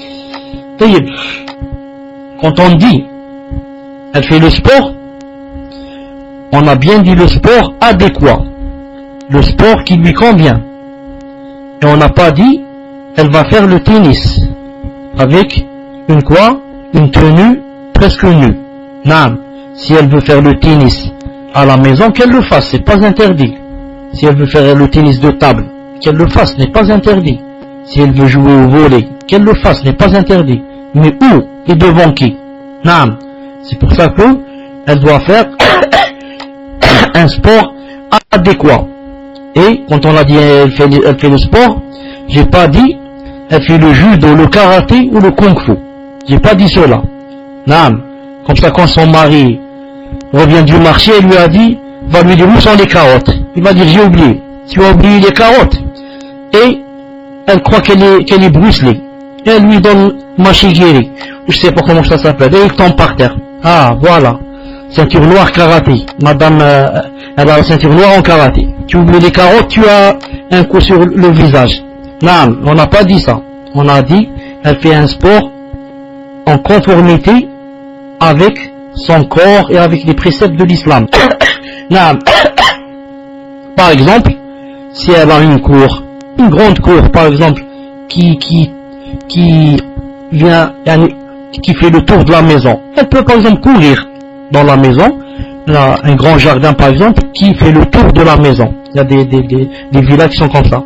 Quand on dit, elle fait le sport, on a bien dit le sport adéquat. Le sport qui lui convient. Et on n'a pas dit, elle va faire le tennis. Avec une quoi? Une tenue presque nue. Non. Si elle veut faire le tennis à la maison, qu'elle le fasse, c'est pas interdit. Si elle veut faire le tennis de table, qu'elle le fasse, n'est pas interdit. Si elle veut jouer au volley, qu'elle le fasse, n'est pas interdit. Mais où et devant qui? Non. C'est pour ça que elle doit faire un sport adéquat. Et quand on a dit elle fait, elle fait le sport, j'ai pas dit elle fait le judo, le karaté ou le kung fu. J'ai pas dit cela. Non. Comme ça, quand son mari revient du marché, elle lui a dit, va lui dire où sont les carottes. Il va dire j'ai oublié. Tu as oublié les carottes. Et elle croit qu'elle est, qu'elle est brucelée. Et elle lui donne machigiri. Je sais pas comment ça s'appelle. Et il tombe par terre. Ah, voilà. Ceinture noire karaté. Madame, euh, elle a la ceinture noire en karaté. Tu oublies les carottes, tu as un coup sur le visage. Non, on n'a pas dit ça. On a dit, elle fait un sport en conformité avec son corps et avec les préceptes de l'islam. Non. Par exemple, si elle a une cour, une grande cour, par exemple, qui, qui, qui vient, qui fait le tour de la maison, elle peut par exemple courir dans la maison, là, un grand jardin par exemple, qui fait le tour de la maison. Il y a des, des, des, des villas qui sont comme ça.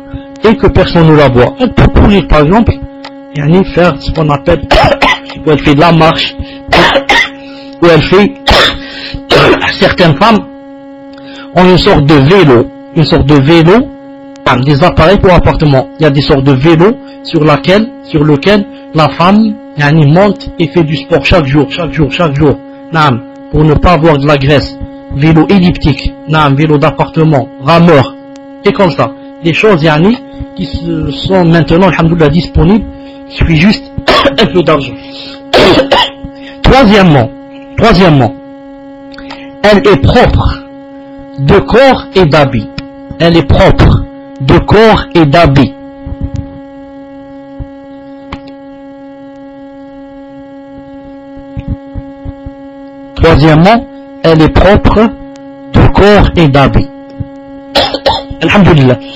et que personne ne la voit. Elle peut courir par exemple, et faire ce qu'on appelle, où elle fait de la marche, où elle fait, certaines femmes ont une sorte de vélo, une sorte de vélo, des appareils pour appartement. Il y a des sortes de vélos sur laquelle, sur lequel la femme yani, monte et fait du sport chaque jour, chaque jour, chaque jour, nam, pour ne pas avoir de la graisse. Vélo elliptique, nam, vélo d'appartement, rameur, et comme ça. Des choses yani, qui sont maintenant, alhamdoulilah, disponibles. Il suffit juste un peu d'argent. Troisièmement, troisièmement, elle est propre de corps et d'habit. Elle est propre de corps et d'habit. Troisièmement, elle est propre de corps et d'habit. Alhamdulillah.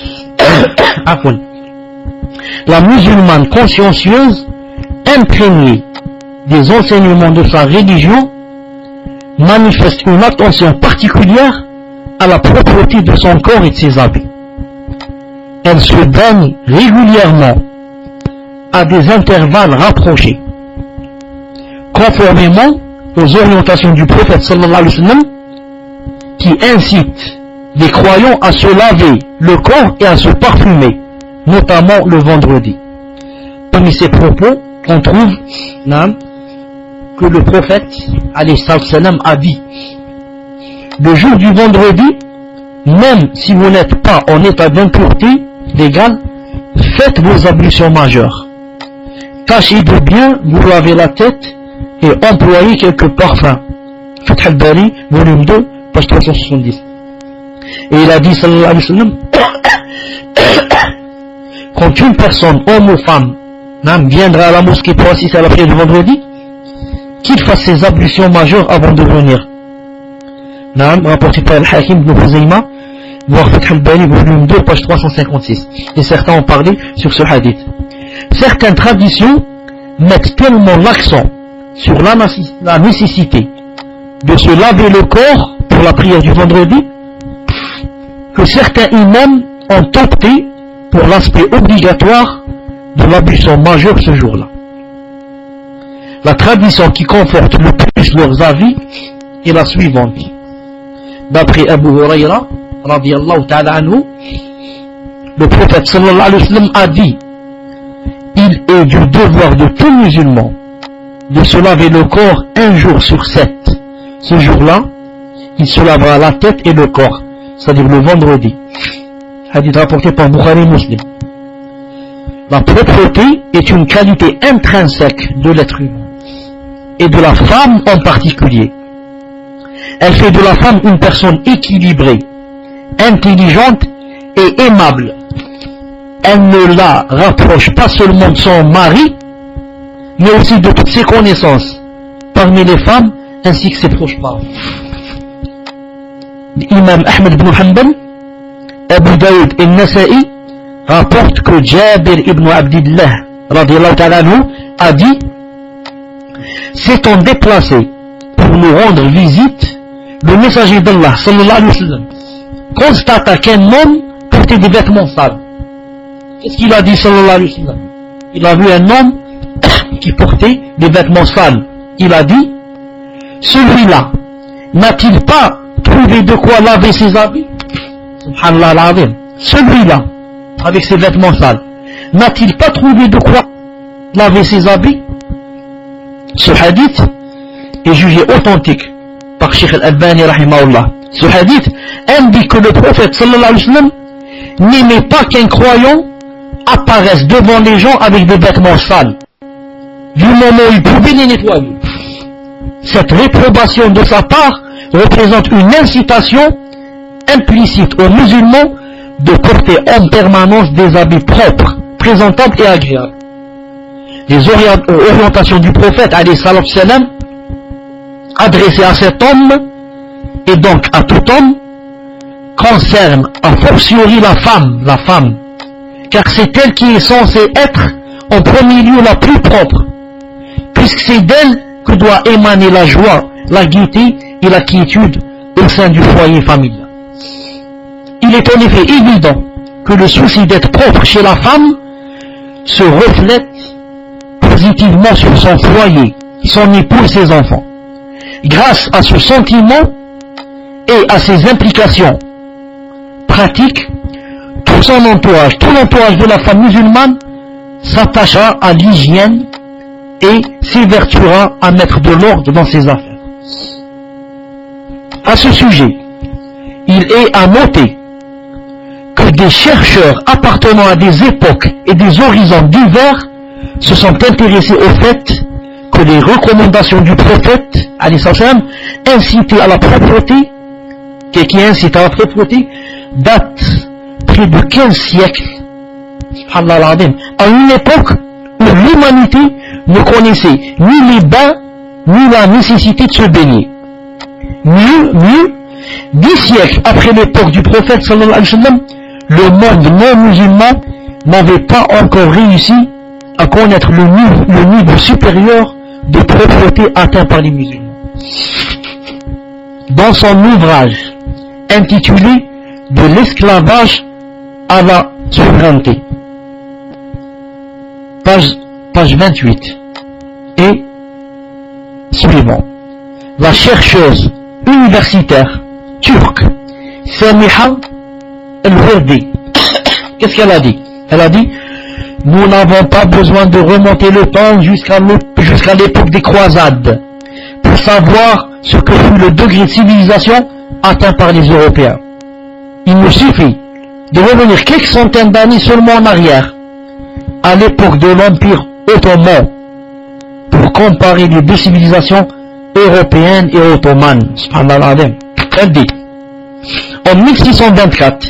La musulmane consciencieuse, imprégnée des enseignements de sa religion, manifeste une attention particulière à la propreté de son corps et de ses habits. Elle se baigne régulièrement à des intervalles rapprochés, conformément aux orientations du prophète sallallahu alayhi wa sallam, qui incite les croyants à se laver le corps et à se parfumer, notamment le vendredi. Parmi ces propos, on trouve nan, que le prophète alayhi salam a dit: le jour du vendredi, même si vous n'êtes pas en état d'impureté légale, faites vos ablutions majeures. Tâchez de bien vous laver la tête et employez quelques parfums. Fath al-Bari, volume deux, page trois cent soixante-dix. Et il a dit, sallallahu alayhi wa sallam, quand une personne, homme ou femme, viendra à la mosquée pour assister à la prière du vendredi, qu'il fasse ses ablutions majeures avant de venir. Rapporté par Al-Hakim ibn Khuzayma, voir Fath al-Bari, volume deux, page trois cent cinquante-six. Et certains ont parlé sur ce hadith. Certaines traditions mettent tellement l'accent sur la nécessité de se laver le corps pour la prière du vendredi que certains imams ont opté pour l'aspect obligatoire de l'ablution majeure ce jour-là. La tradition qui conforte le plus leurs avis est la suivante. D'après Abu Huraira, radiyallahu ta'ala anhu, le prophète sallallahu alayhi wa sallam a dit: il est du devoir de tout musulman de se laver le corps un jour sur sept. Ce jour-là, il se lavera la tête et le corps, c'est-à-dire le vendredi. Hadith rapporté par Bukhari Muslim. La propreté est une qualité intrinsèque de l'être humain, et de la femme en particulier. Elle fait de la femme une personne équilibrée, intelligente et aimable. Elle ne la rapproche pas seulement de son mari, mais aussi de toutes ses connaissances parmi les femmes ainsi que ses proches parents. L'imam Ahmed ibn Hanbal, Abu Daoud et Nasa'i rapportent que Jabir ibn Abdillah radiyallahu ta'ala anhu a dit: s'étant déplacé pour nous rendre visite, le messager d'Allah sallallahu alayhi wa sallam constata qu'un homme portait des vêtements sales. Qu'est-ce qu'il a dit sallallahu alayhi wa sallam? Il a vu un homme qui portait des vêtements sales. Il a dit: celui-là n'a-t-il pas trouvé de quoi laver ses habits? Subhanallah al-Azim. Celui-là, avec ses vêtements sales, n'a-t-il pas trouvé de quoi laver ses habits? Ce hadith est jugé authentique par Sheikh al-Albani rahimahullah. Ce hadith indique que le prophète sallallahu alayhi wa sallam n'aimait pas qu'un croyant apparaisse devant les gens avec des vêtements sales, du moment où il pouvait les nettoyer. Cette réprobation de sa part représente une incitation implicite aux musulmans de porter en permanence des habits propres, présentables et agréables. Les orientations du prophète alayhi salam adressées à cet homme et donc à tout homme concernent a fortiori la femme, la femme, car c'est elle qui est censée être en premier lieu la plus propre, puisque c'est d'elle que doit émaner la joie, la gaieté et la quiétude au sein du foyer familial. Il est en effet évident que le souci d'être propre chez la femme se reflète positivement sur son foyer, son époux et ses enfants. Grâce à ce sentiment et à ses implications pratiques, tout son entourage, tout l'entourage de la femme musulmane s'attachera à l'hygiène et s'évertuera à mettre de l'ordre dans ses affaires. À ce sujet, il est à noter que des chercheurs appartenant à des époques et des horizons divers se sont intéressés au fait que les recommandations du prophète, alayhi salam, incitaient à la propreté, qui incite à la propreté, datent près de quinze siècles, subhanallah, à une époque où l'humanité ne connaissait ni les bains, ni la nécessité de se baigner. Mieux, mieux, dix siècles après l'époque du prophète, sallallahu alayhi wa sallam, le monde non musulman n'avait pas encore réussi à connaître le niveau, le niveau supérieur de propreté atteint par les musulmans. Dans son ouvrage intitulé « De l'esclavage à la souveraineté », page, page vingt-huit et suivant, la chercheuse universitaire turque Samiha El-Wardi, qu'est-ce qu'elle a dit? Elle a dit: nous n'avons pas besoin de remonter le temps jusqu'à jusqu'à l'époque des croisades pour savoir ce que fut le degré de civilisation atteint par les Européens. Il nous suffit de revenir quelques centaines d'années seulement en arrière, à l'époque de l'Empire ottoman, pour comparer les deux civilisations européennes et ottomanes. Subhanallah. Elle dit: en mille six cent vingt-quatre,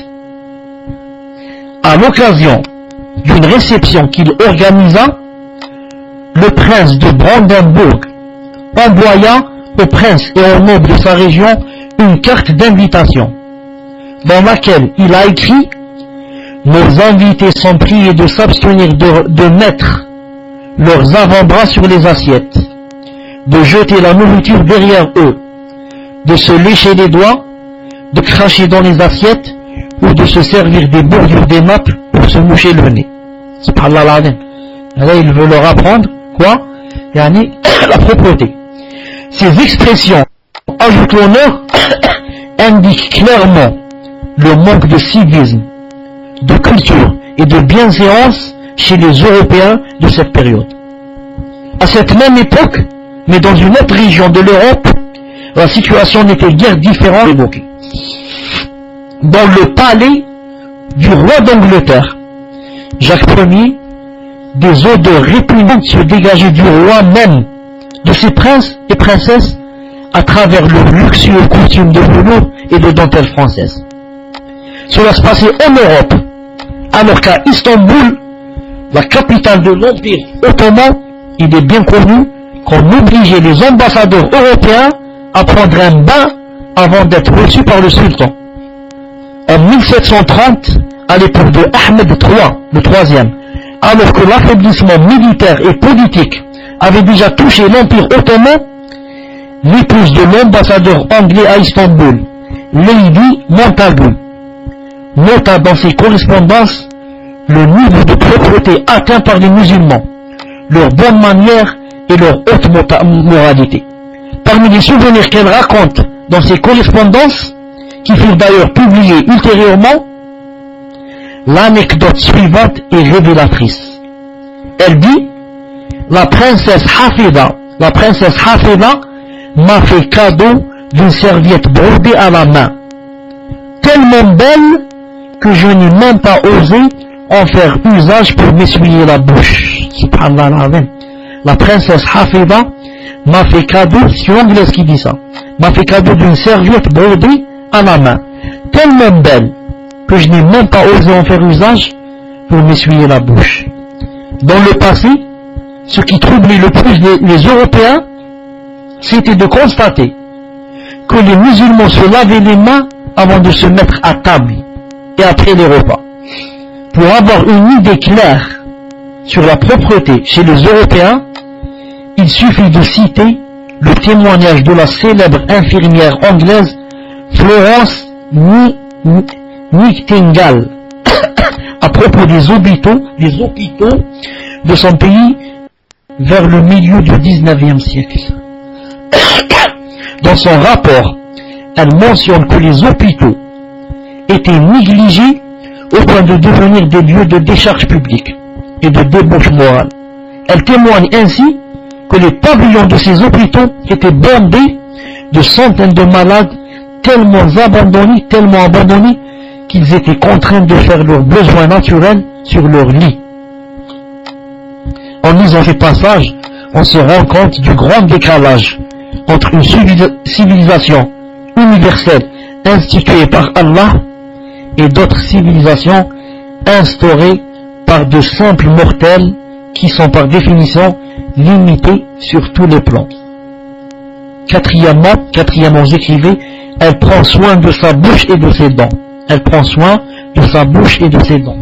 à l'occasion d'une réception qu'il organisa, le prince de Brandenbourg envoya au prince et aux nobles de sa région une carte d'invitation, dans laquelle il a écrit: nos invités sont priés de s'abstenir de, de mettre leurs avant-bras sur les assiettes, de jeter la nourriture derrière eux, de se lécher les doigts, de cracher dans les assiettes ou de se servir des bordures des nappes pour se moucher le nez. Subhanallah. Là, il veut leur apprendre quoi? Yani, la propreté. Ces expressions, ajoute l'honneur, indiquent clairement le manque de civisme, de culture et de bienséance chez les Européens de cette période. À cette même époque, mais dans une autre région de l'Europe, la situation n'était guère différente évoquée. Dans le palais du roi d'Angleterre, Jacques Ier, des odeurs répugnantes se dégageaient du roi même, de ses princes et princesses, à travers leurs luxueux costumes de velours et de dentelle française. Cela se passait en Europe, alors qu'à Istanbul, la capitale de l'Empire ottoman, il est bien connu qu'on obligeait les ambassadeurs européens à prendre un bain avant d'être reçus par le sultan. En mille sept cent trente, à l'époque de Ahmed trois, le troisième, alors que l'affaiblissement militaire et politique avait déjà touché l'Empire ottoman, l'épouse de l'ambassadeur anglais à Istanbul, Lady Montagu, nota dans ses correspondances le niveau de propreté atteint par les musulmans, leurs bonnes manières et leur haute moralité. Parmi les souvenirs qu'elle raconte dans ses correspondances, qui furent d'ailleurs publiées ultérieurement, l'anecdote suivante est révélatrice. Elle dit: la princesse Hafida, la princesse Hafida m'a fait cadeau d'une serviette brodée à la main, tellement belle que je n'ai même pas osé en faire usage pour m'essuyer la bouche. Subhanallah. La princesse Hafida m'a fait cadeau, c'est l'anglaise qui dit ça, m'a fait cadeau d'une serviette brodée à la main, tellement belle que je n'ai même pas osé en faire usage pour m'essuyer la bouche. Dans le passé, ce qui troublait le plus les, les Européens, c'était de constater que les musulmans se lavaient les mains avant de se mettre à table et après les repas. Pour avoir une idée claire sur la propreté chez les Européens, il suffit de citer le témoignage de la célèbre infirmière anglaise Florence Nightingale, propos des hôpitaux, des hôpitaux de son pays vers le milieu du dix-neuvième siècle. Dans son rapport, elle mentionne que les hôpitaux étaient négligés au point de devenir des lieux de décharge publique et de débauche morale. Elle témoigne ainsi que les pavillons de ces hôpitaux étaient bondés de centaines de malades tellement abandonnés, tellement abandonnés qu'ils étaient contraints de faire leurs besoins naturels sur leur lit. En lisant ces passages, on se rend compte du grand décalage entre une civilisation universelle instituée par Allah et d'autres civilisations instaurées par de simples mortels qui sont par définition limités sur tous les plans. Quatrièmement, quatrièmement, j'écrivais, elle prend soin de sa bouche et de ses dents. Elle prend soin de sa bouche et de ses dents.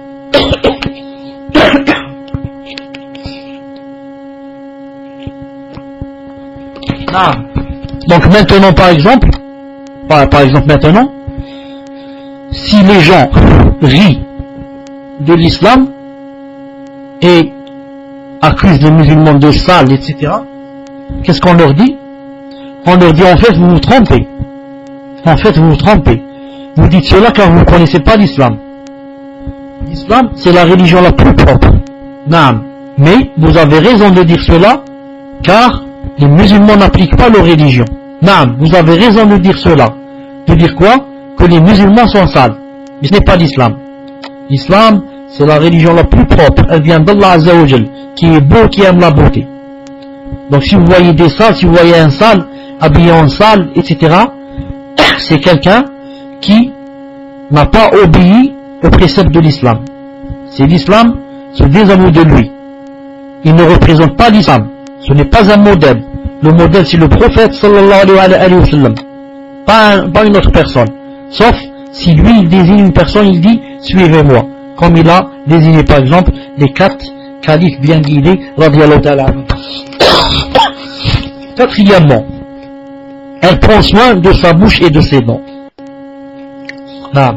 Ah. Donc maintenant, par exemple, par, par exemple maintenant, si les gens rient de l'islam et accusent les musulmans de sales, et cetera, qu'est-ce qu'on leur dit? On leur dit en fait vous vous trompez. En fait vous vous trompez. Vous dites cela car vous ne connaissez pas l'islam. L'islam c'est la religion la plus propre. Naam. Mais vous avez raison de dire cela car les musulmans n'appliquent pas leur religion. Naam. Vous avez raison de dire cela. De dire quoi? Que les musulmans sont sales. Mais ce n'est pas l'islam. L'islam c'est la religion la plus propre. Elle vient d'Allah Azza wa Jal, qui est beau, qui aime la beauté. Donc si vous voyez des sales, si vous voyez un sale, habillé en sale, et cetera, c'est quelqu'un qui n'a pas obéi aux préceptes de l'islam. C'est l'islam se désavoue de lui. Il ne représente pas l'islam. Ce n'est pas un modèle. Le modèle c'est le prophète sallallahu alayhi wa sallam. Pas, un, pas une autre personne. Sauf si lui il désigne une personne, il dit suivez-moi. Comme il a désigné par exemple les quatre califes bien guidés radiyallahu ta'ala anhu. Quatrièmement, elle prend soin de sa bouche et de ses dents. Ah.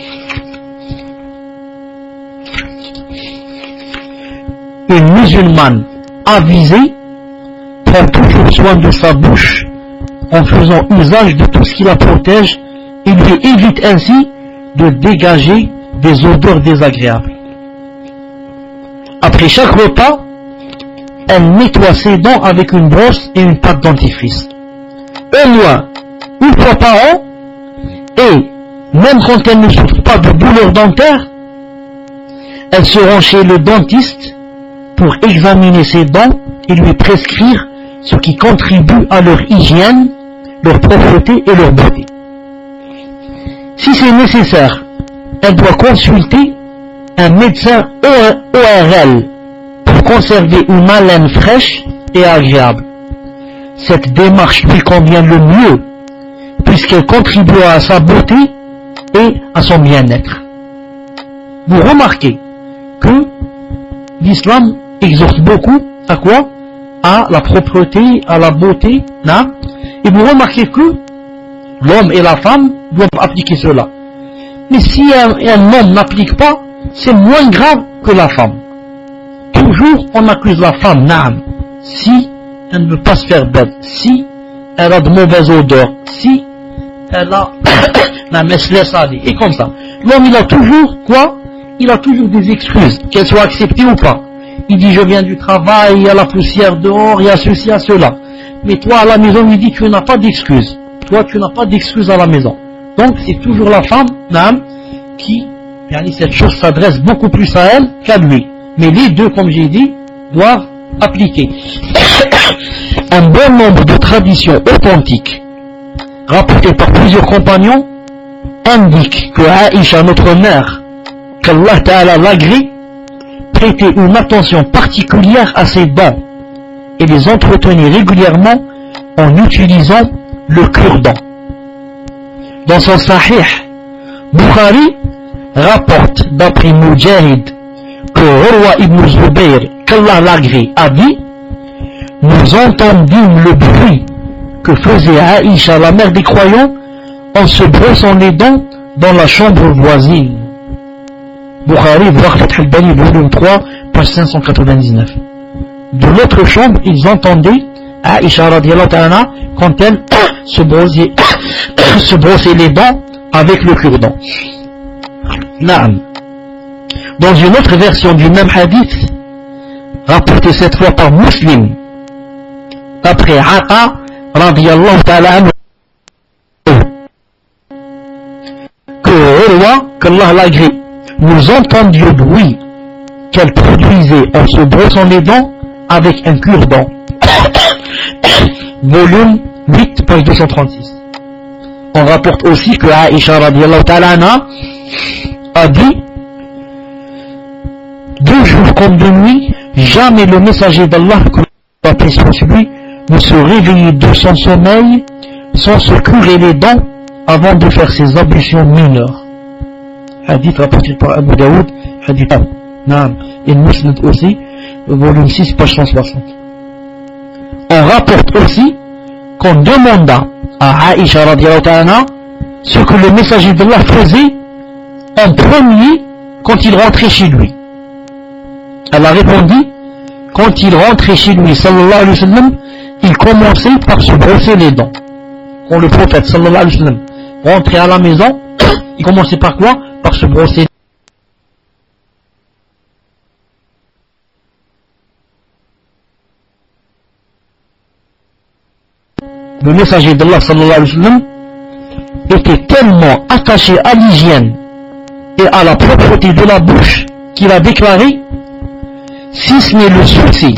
Une musulmane avisée prend toujours soin de sa bouche en faisant usage de tout ce qui la protège et lui évite ainsi de dégager des odeurs désagréables. Après chaque repas, elle nettoie ses dents avec une brosse et une pâte dentifrice. Au moins une fois par an, et même quand elle ne souffre pas de douleur dentaire, elle se rend chez le dentiste pour examiner ses dents et lui prescrire ce qui contribue à leur hygiène, leur propreté et leur beauté. Si c'est nécessaire, elle doit consulter un médecin O R L pour conserver une haleine fraîche et agréable. Cette démarche lui convient le mieux puisqu'elle contribue à sa beauté et à son bien-être. Vous remarquez que l'islam exhorte beaucoup à quoi? À la propreté, à la beauté, là. Et vous remarquez que l'homme et la femme doivent appliquer cela. Mais si un, un homme n'applique pas, c'est moins grave que la femme. Toujours on accuse la femme, naam, si elle ne veut pas se faire belle, si elle a de mauvaises odeurs, si elle a la messe laisse aller, et comme ça. L'homme il a toujours quoi? Il a toujours des excuses, qu'elles soient acceptées ou pas. Il dit je viens du travail, il y a la poussière dehors, il y a ceci, il y a cela. Mais toi à la maison il dit tu n'as pas d'excuses. Toi tu n'as pas d'excuses à la maison. Donc c'est toujours la femme, naam, qui, cette chose s'adresse beaucoup plus à elle qu'à lui. Mais les deux, comme j'ai dit, doivent appliquer. Un bon nombre de traditions authentiques, rapportées par plusieurs compagnons, indiquent que Aïcha, notre mère, qu'Allah Ta'ala l'agrée, prêtait une attention particulière à ses dents et les entretenait régulièrement en utilisant le cure-dent. Dans son Sahih, Bukhari rapporte d'après Mujahid que Urwa ibn Zubayr, qu'Allah l'agrée, a dit: nous entendîmes le bruit que faisait Aïcha, la mère des croyants, en se brossant les dents dans la chambre voisine. Bukhari, voir Fath al-Bari, volume trois, page cinq cent quatre-vingt-dix-neuf. De l'autre chambre, ils entendaient Aïcha radiallahu ta'ala quand elle se brossait, se brossait les dents avec le cure-dent. Naam. Dans une autre version du même hadith, rapporté cette fois par Muslim, après Aqa radiallahu ta'ala anhu, que Urwa, qu'Allah l'agrée, nous entendions le bruit qu'elle produisait en se brossant les dents avec un cure-dent. Volume huit, page deux cent trente-six. On rapporte aussi que Aïcha radiallahu ta'ala anha a dit: deux jours comme de nuit, jamais le messager d'Allah, que la paix soit sur lui, ne se réveillait de son sommeil sans se curer les dents avant de faire ses ablutions mineures. Hadith rapporté par Abu Daoud, hadith Naam, et Musnad aussi, volume six, page cent soixante. On rapporte aussi qu'on demanda à Aïcha radiallahu ta'ala ce que le messager d'Allah faisait en premier quand il rentrait chez lui. Elle a répondu: quand il rentrait chez lui, sallallahu alayhi wa sallam, il commençait par se brosser les dents. Quand le prophète, sallallahu alayhi wa sallam, rentrait à la maison, il commençait par quoi? Par se brosser. Le messager d'Allah, sallallahu alayhi wa sallam, était tellement attaché à l'hygiène et à la propreté de la bouche qu'il a déclaré: si ce n'est le souci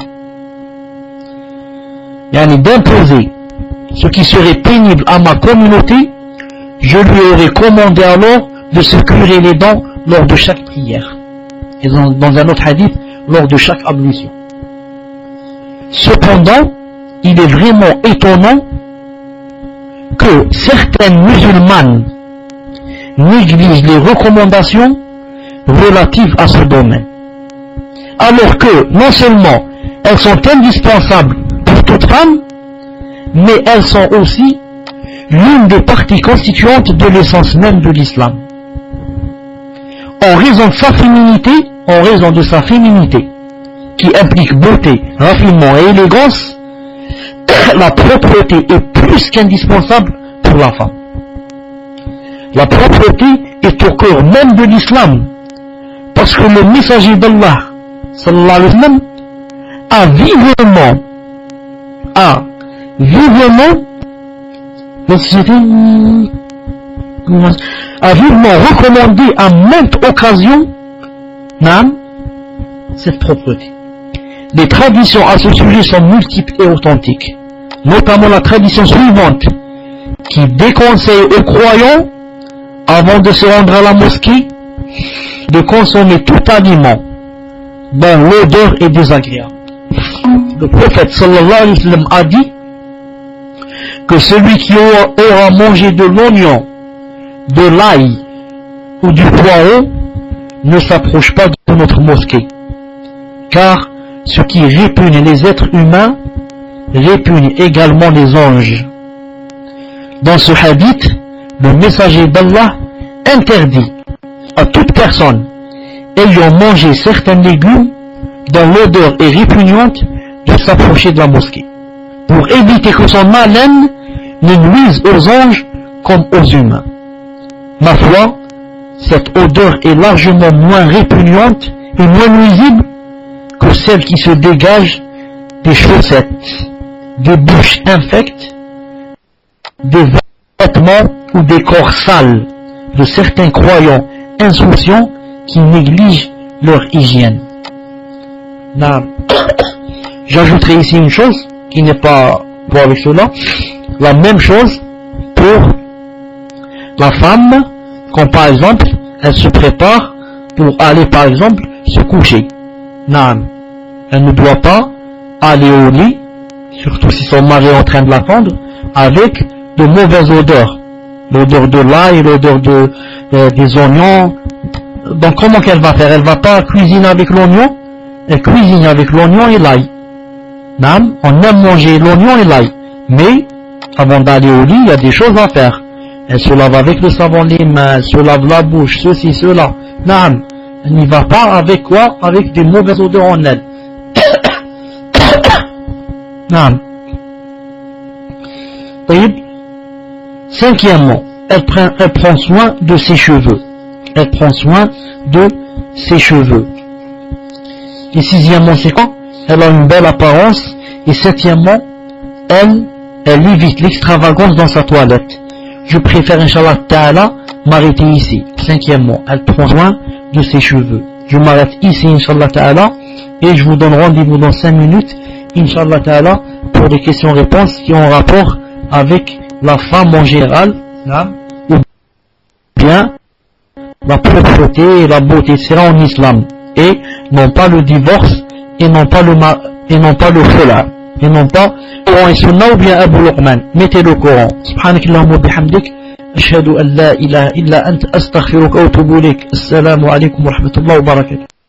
yani d'imposer ce qui serait pénible à ma communauté, je lui aurais commandé alors de se curer les dents lors de chaque prière. Et dans, dans un autre hadith, lors de chaque ablution. Cependant, il est vraiment étonnant que certaines musulmanes négligent les recommandations relatives à ce domaine, alors que non seulement elles sont indispensables pour toute femme, mais elles sont aussi l'une des parties constituantes de l'essence même de l'islam. En raison de sa féminité, en raison de sa féminité, qui implique beauté, raffinement et élégance, la propreté est plus qu'indispensable pour la femme. La propreté est au cœur même de l'islam, parce que le messager d'Allah, sallallahu alayhi wa sallam, a vivement, a vivement, a vivement recommandé à maintes occasions, nam, cette propreté. Les traditions à ce sujet sont multiples et authentiques, notamment la tradition suivante, qui déconseille aux croyants, avant de se rendre à la mosquée, de consommer tout aliment dont l'odeur est désagréable. Le prophète sallallahu alayhi wa sallam a dit que celui qui aura mangé de l'oignon, de l'ail ou du poireau ne s'approche pas de notre mosquée, car ce qui répugne les êtres humains répugne également les anges. Dans ce hadith, le messager d'Allah interdit à toute personne ayant mangé certains légumes dont l'odeur est répugnante de s'approcher de la mosquée, pour éviter que son haleine ne nuise aux anges comme aux humains. Ma foi, cette odeur est largement moins répugnante et moins nuisible que celle qui se dégage des chaussettes, des bouches infectes, des vêtements ou des corps sales de certains croyants insouciants qui négligent leur hygiène. J'ajouterai ici une chose qui n'est pas pour avec cela, la même chose pour la femme quand par exemple elle se prépare pour aller par exemple se coucher. Non, elle ne doit pas aller au lit, surtout si son mari est en train de l'attendre, avec de mauvaises odeurs, l'odeur de l'ail, l'odeur de, euh, des oignons. Donc comment qu'elle va faire? Elle va pas cuisiner avec l'oignon, elle cuisine avec l'oignon et l'ail. Non, on aime manger l'oignon et l'ail, mais avant d'aller au lit, il y a des choses à faire. Elle se lave avec le savon les mains, elle se lave la bouche, ceci, cela. Non, Elle n'y va pas avec quoi? Avec des mauvaises odeurs en elle. Non. Cinquièmement, elle prend, elle prend soin de ses cheveux. Elle prend soin de ses cheveux. Et sixièmement, c'est quoi? Elle a une belle apparence. Et septièmement, elle, elle évite l'extravagance dans sa toilette. Je préfère, Inch'Allah Ta'ala, m'arrêter ici. Cinquièmement, elle prend soin de ses cheveux. Je m'arrête ici, Inch'Allah Ta'ala, et je vous donne rendez-vous dans cinq minutes, Inch'Allah Ta'ala, pour des questions-réponses qui ont rapport avec la femme en général, ou bien la propreté et la beauté, c'est là en islam, et non pas le divorce, et non pas le ma et non pas le khula, et non pas Coran et Sunna ou bien Abu Luqman. Mettez le Coran. Subhanakallahumma wa bihamdik, ashhadu an la ilaha illa anta, astaghfiruka wa atubu ilayk. Assalamu alaykum wa rahmatullahi wa barakatuh.